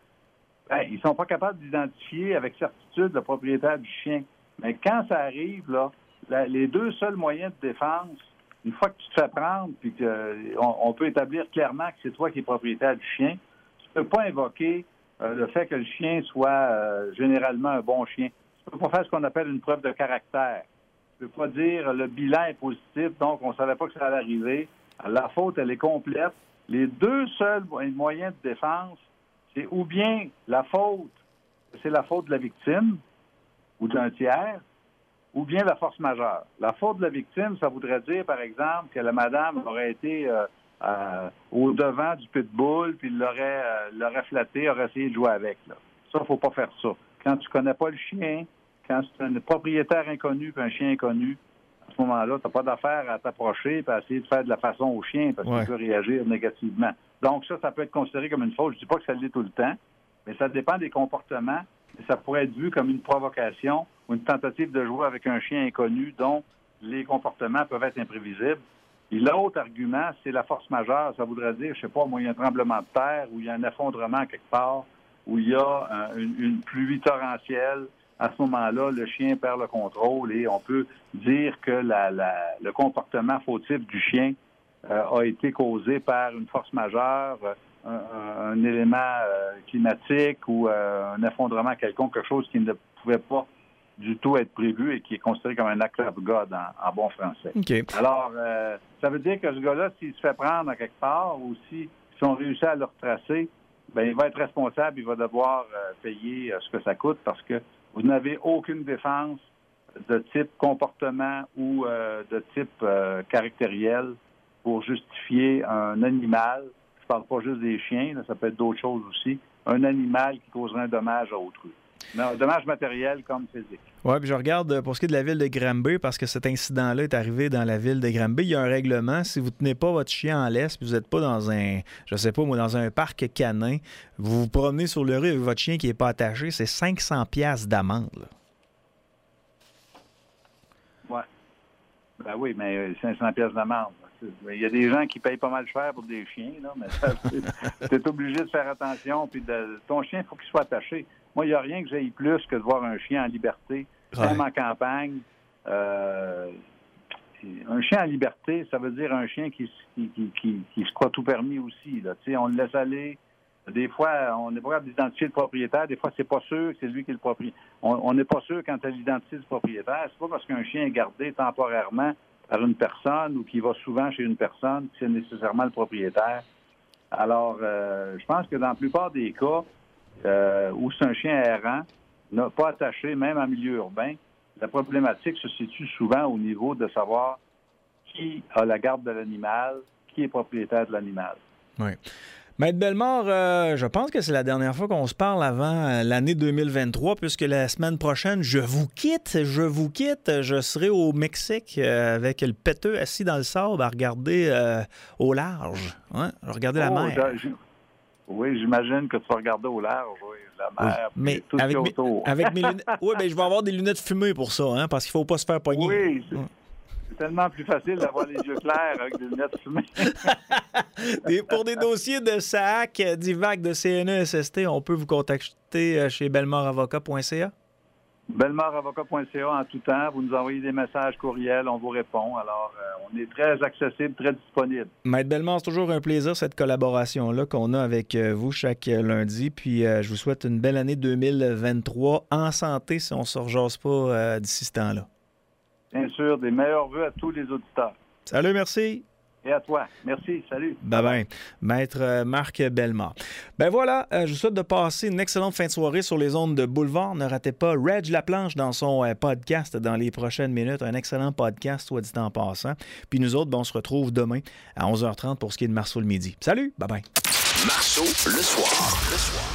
Ben, ils sont pas capables d'identifier avec certitude le propriétaire du chien. Mais quand ça arrive, là, la, les deux seuls moyens de défense, une fois que tu te fais prendre, puis qu'on on peut établir clairement que c'est toi qui es propriétaire du chien, tu peux pas invoquer euh, le fait que le chien soit euh, généralement un bon chien. Tu peux pas faire ce qu'on appelle une preuve de caractère. Je ne peux pas dire le bilan est positif, donc on ne savait pas que ça allait arriver. La faute, elle est complète. Les deux seuls moyens de défense, c'est ou bien la faute, c'est la faute de la victime ou d'un tiers, ou bien la force majeure. La faute de la victime, ça voudrait dire, par exemple, que la madame aurait été euh, euh, au devant du pitbull, puis l'aurait, euh, l'aurait flatté, aurait essayé de jouer avec. Là. Ça, il ne faut pas faire ça. Quand tu ne connais pas le chien, quand c'est un propriétaire inconnu puis un chien inconnu, à ce moment-là, tu n'as pas d'affaire à t'approcher et à essayer de faire de la façon au chien parce qu'il ouais. peut réagir négativement. Donc ça, ça peut être considéré comme une faute. Je ne dis pas que ça l'est tout le temps, mais ça dépend des comportements. Et ça pourrait être vu comme une provocation ou une tentative de jouer avec un chien inconnu dont les comportements peuvent être imprévisibles. Et l'autre argument, c'est la force majeure. Ça voudrait dire, je ne sais pas, moi, il y a un tremblement de terre ou il y a un effondrement quelque part, où il y a euh, une, une pluie torrentielle. À ce moment-là, le chien perd le contrôle et on peut dire que la, la, le comportement fautif du chien euh, a été causé par une force majeure, un, un, un élément euh, climatique ou euh, un effondrement quelconque, quelque chose qui ne pouvait pas du tout être prévu et qui est considéré comme un act of God en, en bon français. Okay. Alors, euh, ça veut dire que ce gars-là, s'il se fait prendre à quelque part ou si, si on réussit à le retracer, ben il va être responsable, il va devoir euh, payer euh, ce que ça coûte parce que vous n'avez aucune défense de type comportement ou euh, de type euh, caractériel pour justifier un animal. Je parle pas juste des chiens, là, ça peut être d'autres choses aussi. Un animal qui causerait un dommage à autrui. Non, dommage matériel comme physique. Oui, puis je regarde pour ce qui est de la ville de Granby, parce que cet incident-là est arrivé dans la ville de Granby. Il y a un règlement. Si vous ne tenez pas votre chien en laisse, puis vous n'êtes pas dans un, je sais pas moi, dans un parc canin, vous vous promenez sur le rue avec votre chien qui n'est pas attaché, c'est cinq cents piastres d'amende. Oui. Ben oui, mais cinq cents piastres d'amende. Il y a des gens qui payent pas mal cher pour des chiens, là, mais tu es obligé de faire attention. Puis de, ton chien, il faut qu'il soit attaché. Moi, il n'y a rien que j'aille plus que de voir un chien en liberté, ouais. Même en campagne. Euh, un chien en liberté, ça veut dire un chien qui, qui, qui, qui, qui se croit tout permis aussi. Là. On le laisse aller. Des fois, on n'est pas capable d'identifier le propriétaire. Des fois, c'est pas sûr que c'est lui qui est le propriétaire. On n'est pas sûr quand elle identifie le propriétaire. C'est pas parce qu'un chien est gardé temporairement par une personne ou qui va souvent chez une personne que c'est nécessairement le propriétaire. Alors, euh, je pense que dans la plupart des cas euh, où c'est un chien errant, n'a pas attaché, même en milieu urbain, la problématique se situe souvent au niveau de savoir qui a la garde de l'animal, qui est propriétaire de l'animal. Oui. Maître Bellemare, euh, je pense que c'est la dernière fois qu'on se parle avant euh, l'année deux mille vingt-trois, puisque la semaine prochaine, je vous quitte, je vous quitte. Je serai au Mexique euh, avec le péteux assis dans le sable à regarder euh, au large, hein, à regarder la oh, mer. Je, oui, j'imagine que tu vas regarder au large, oui, la mer, oui, mais tout avec ce mes, autour. avec mes lunettes, oui, ben, je vais avoir des lunettes fumées pour ça, hein, parce qu'il ne faut pas se faire pogner. Oui, c'est... Ouais. C'est tellement plus facile d'avoir les yeux clairs avec des lunettes fumées. Et pour des dossiers de S A A C, d'I V A C, de C N E S S T, on peut vous contacter chez bellemare avocat point c a? bellemare avocat point c a en tout temps. Vous nous envoyez des messages courriels, on vous répond. Alors, euh, on est très accessible, très disponible. Maître Bellemare, c'est toujours un plaisir, cette collaboration-là qu'on a avec vous chaque lundi. Puis, euh, je vous souhaite une belle année deux mille vingt-trois en santé si on ne se rejase pas euh, d'ici ce temps-là. Bien sûr, des meilleurs vœux à tous les auditeurs. Salut, merci. Et à toi. Merci, salut. Bye-bye. Maître Marc Bellemare. Ben voilà, euh, je vous souhaite de passer une excellente fin de soirée sur les ondes de Boulevard. Ne ratez pas Reg Laplanche dans son euh, podcast dans les prochaines minutes. Un excellent podcast, soit dit en passant. Puis nous autres, ben, on se retrouve demain à onze heures trente pour ce qui est de Marceau le midi. Salut, bye-bye. Marceau le soir. Le soir.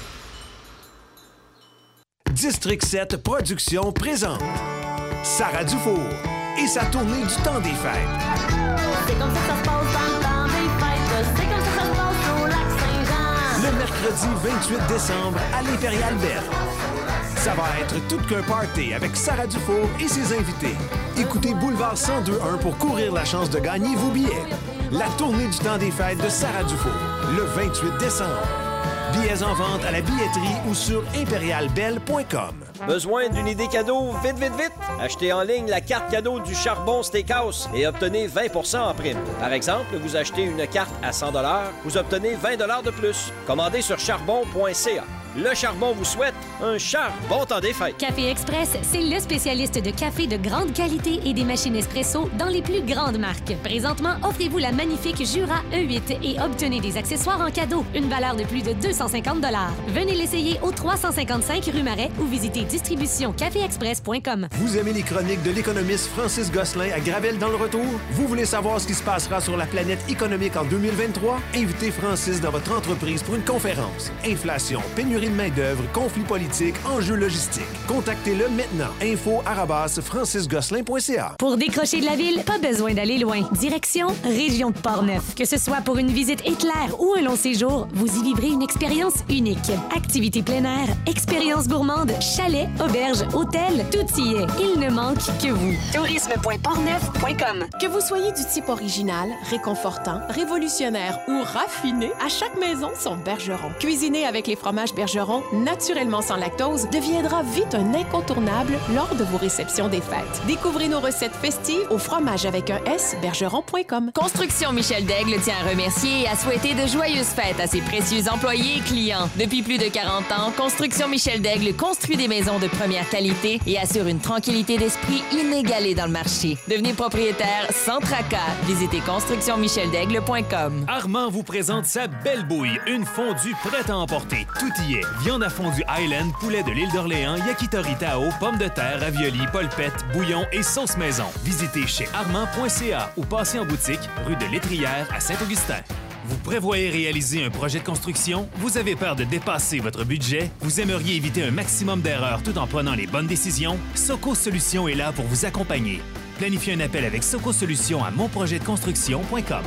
District sept Productions présente Sarah Dufour et sa tournée du temps des fêtes. C'est comme ça que ça se passe dans le temps des fêtes. C'est comme ça que ça se passe au Lac-Saint-Jean. Le mercredi vingt-huit décembre à l'Impérial Belle. Ça va être tout qu'un party avec Sarah Dufour et ses invités. Écoutez Boulevard cent deux point un pour courir la chance de gagner vos billets. La tournée du temps des fêtes de Sarah Dufour, le vingt-huit décembre. Billets en vente à la billetterie ou sur impérial belle point com. Besoin d'une idée cadeau? Vite, vite, vite! Achetez en ligne la carte cadeau du Charbon Steakhouse et obtenez vingt pour cent en prime. Par exemple, vous achetez une carte à cent dollars, vous obtenez vingt dollars de plus. Commandez sur charbon point c a. Le Charbon vous souhaite un charbon temps des fêtes. Café Express, c'est le spécialiste de café de grande qualité et des machines espresso dans les plus grandes marques. Présentement, offrez-vous la magnifique Jura E huit et obtenez des accessoires en cadeau. Une valeur de plus de deux cent cinquante dollars. Venez l'essayer au trois cent cinquante-cinq rue Marais ou visitez distribution café express point com. Vous aimez les chroniques de l'économiste Francis Gosselin à Gravel dans le retour? Vous voulez savoir ce qui se passera sur la planète économique en deux mille vingt-trois? Invitez Francis dans votre entreprise pour une conférence. Inflation, pénurie de main-d'œuvre, conflits politiques, enjeux logistiques. Contactez-le maintenant. info arobase francis gosselin point c a. Pour décrocher de la ville, pas besoin d'aller loin. Direction Région de Portneuf. Que ce soit pour une visite éclair ou un long séjour, vous y vivrez une expérience unique. Activités plein air, expériences gourmandes, chalets, auberges, hôtels, tout y est. Il ne manque que vous. tourisme point portneuf point com. Que vous soyez du type original, réconfortant, révolutionnaire ou raffiné, à chaque maison son Bergeron. Cuisiner avec les fromages Bergeron, naturellement sans lactose, deviendra vite un incontournable lors de vos réceptions des fêtes. Découvrez nos recettes festives au fromage avec un S, bergeron point com. Construction Michel Daigle tient à remercier et à souhaiter de joyeuses fêtes à ses précieux employés et clients. Depuis plus de quarante ans, Construction Michel Daigle construit des maisons de première qualité et assure une tranquillité d'esprit inégalée dans le marché. Devenez propriétaire sans tracas. Visitez construction michel daigle point com. Armand vous présente sa belle bouille, une fondue prête à emporter. Tout y est. Viande à fondue Highland, poulet de l'île d'Orléans, yakitori Tao, pommes de terre, raviolis, polpettes, bouillon et sauce maison. Visitez chez armand point c a ou passez en boutique, rue de l'Étrière à Saint-Augustin. Vous prévoyez réaliser un projet de construction? Vous avez peur de dépasser votre budget? Vous aimeriez éviter un maximum d'erreurs tout en prenant les bonnes décisions? Soco Solutions est là pour vous accompagner. Planifiez un appel avec Soco Solutions à mon projet de construction point com.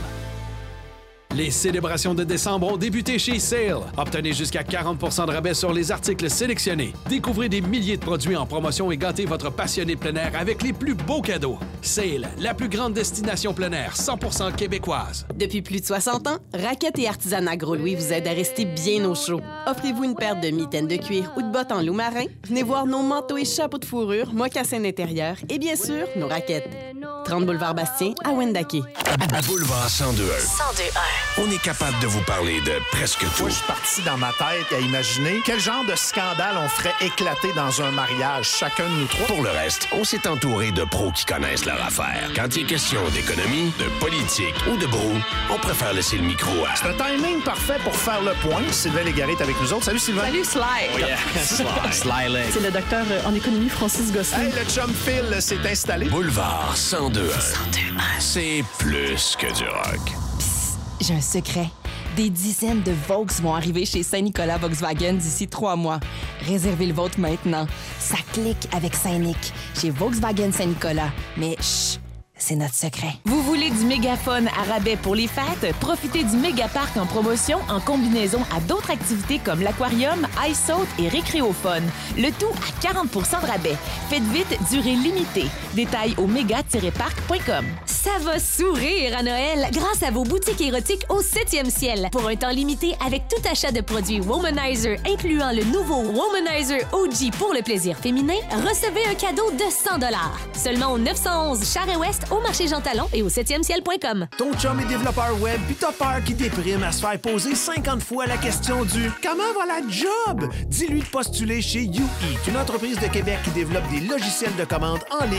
Les célébrations de décembre ont débuté chez Sale. Obtenez jusqu'à quarante pour cent de rabais sur les articles sélectionnés. Découvrez des milliers de produits en promotion et gâtez votre passionné de plein air avec les plus beaux cadeaux. Sale, la plus grande destination plein air, cent pour cent québécoise. Depuis plus de soixante ans, Raquette et Artisanat Gros-Louis vous aident à rester bien au chaud. Offrez-vous une paire de mitaines de cuir ou de bottes en loup marin? Venez voir nos manteaux et chapeaux de fourrure, mocassins d'intérieur et bien sûr, nos raquettes. trente boulevard Bastien à Wendake. Boulevard cent deux un. On est capable de vous parler de presque tout. Moi, je suis parti dans ma tête à imaginer quel genre de scandale on ferait éclater dans un mariage, chacun de nous trois. Pour le reste, on s'est entouré de pros qui connaissent leur affaire. Quand il est question d'économie, de politique ou de brou, on préfère laisser le micro à... C'est un timing parfait pour faire le point. Sylvain Légaré est avec nous autres. Salut Sylvain. Salut Sly. Oh yeah. Sly. Sly Leg. C'est le docteur en économie Francis Gosselin. Hey, le chum Phil s'est installé. Boulevard cent deux un. C'est plus que du rock. J'ai un secret. Des dizaines de Vaux vont arriver chez Saint-Nicolas Volkswagen d'ici trois mois. Réservez le vôtre maintenant. Ça clique avec Saint-Nic chez Volkswagen Saint-Nicolas. Mais chut, c'est notre secret. Vous voulez du mégaphone à rabais pour les fêtes? Profitez du Mégaparc en promotion en combinaison à d'autres activités comme l'aquarium, ice saute et récréophone. Le tout à quarante pour cent de rabais. Faites vite, durée limitée. Détails au méga tiret parc point com. Ça va sourire à Noël grâce à vos boutiques érotiques au septième ciel. Pour un temps limité, avec tout achat de produits Womanizer, incluant le nouveau Womanizer O G pour le plaisir féminin, recevez un cadeau de cent dollars. Seulement au neuf cent onze Charest-Ouest, au marché Jean Talon et au septième ciel point com. Ton chum est développeur web, puis t'as peur qu'il déprime à se faire poser cinquante fois la question du « Comment va la job? » Dis-lui de postuler chez U E, une entreprise de Québec qui développe des logiciels de commande en ligne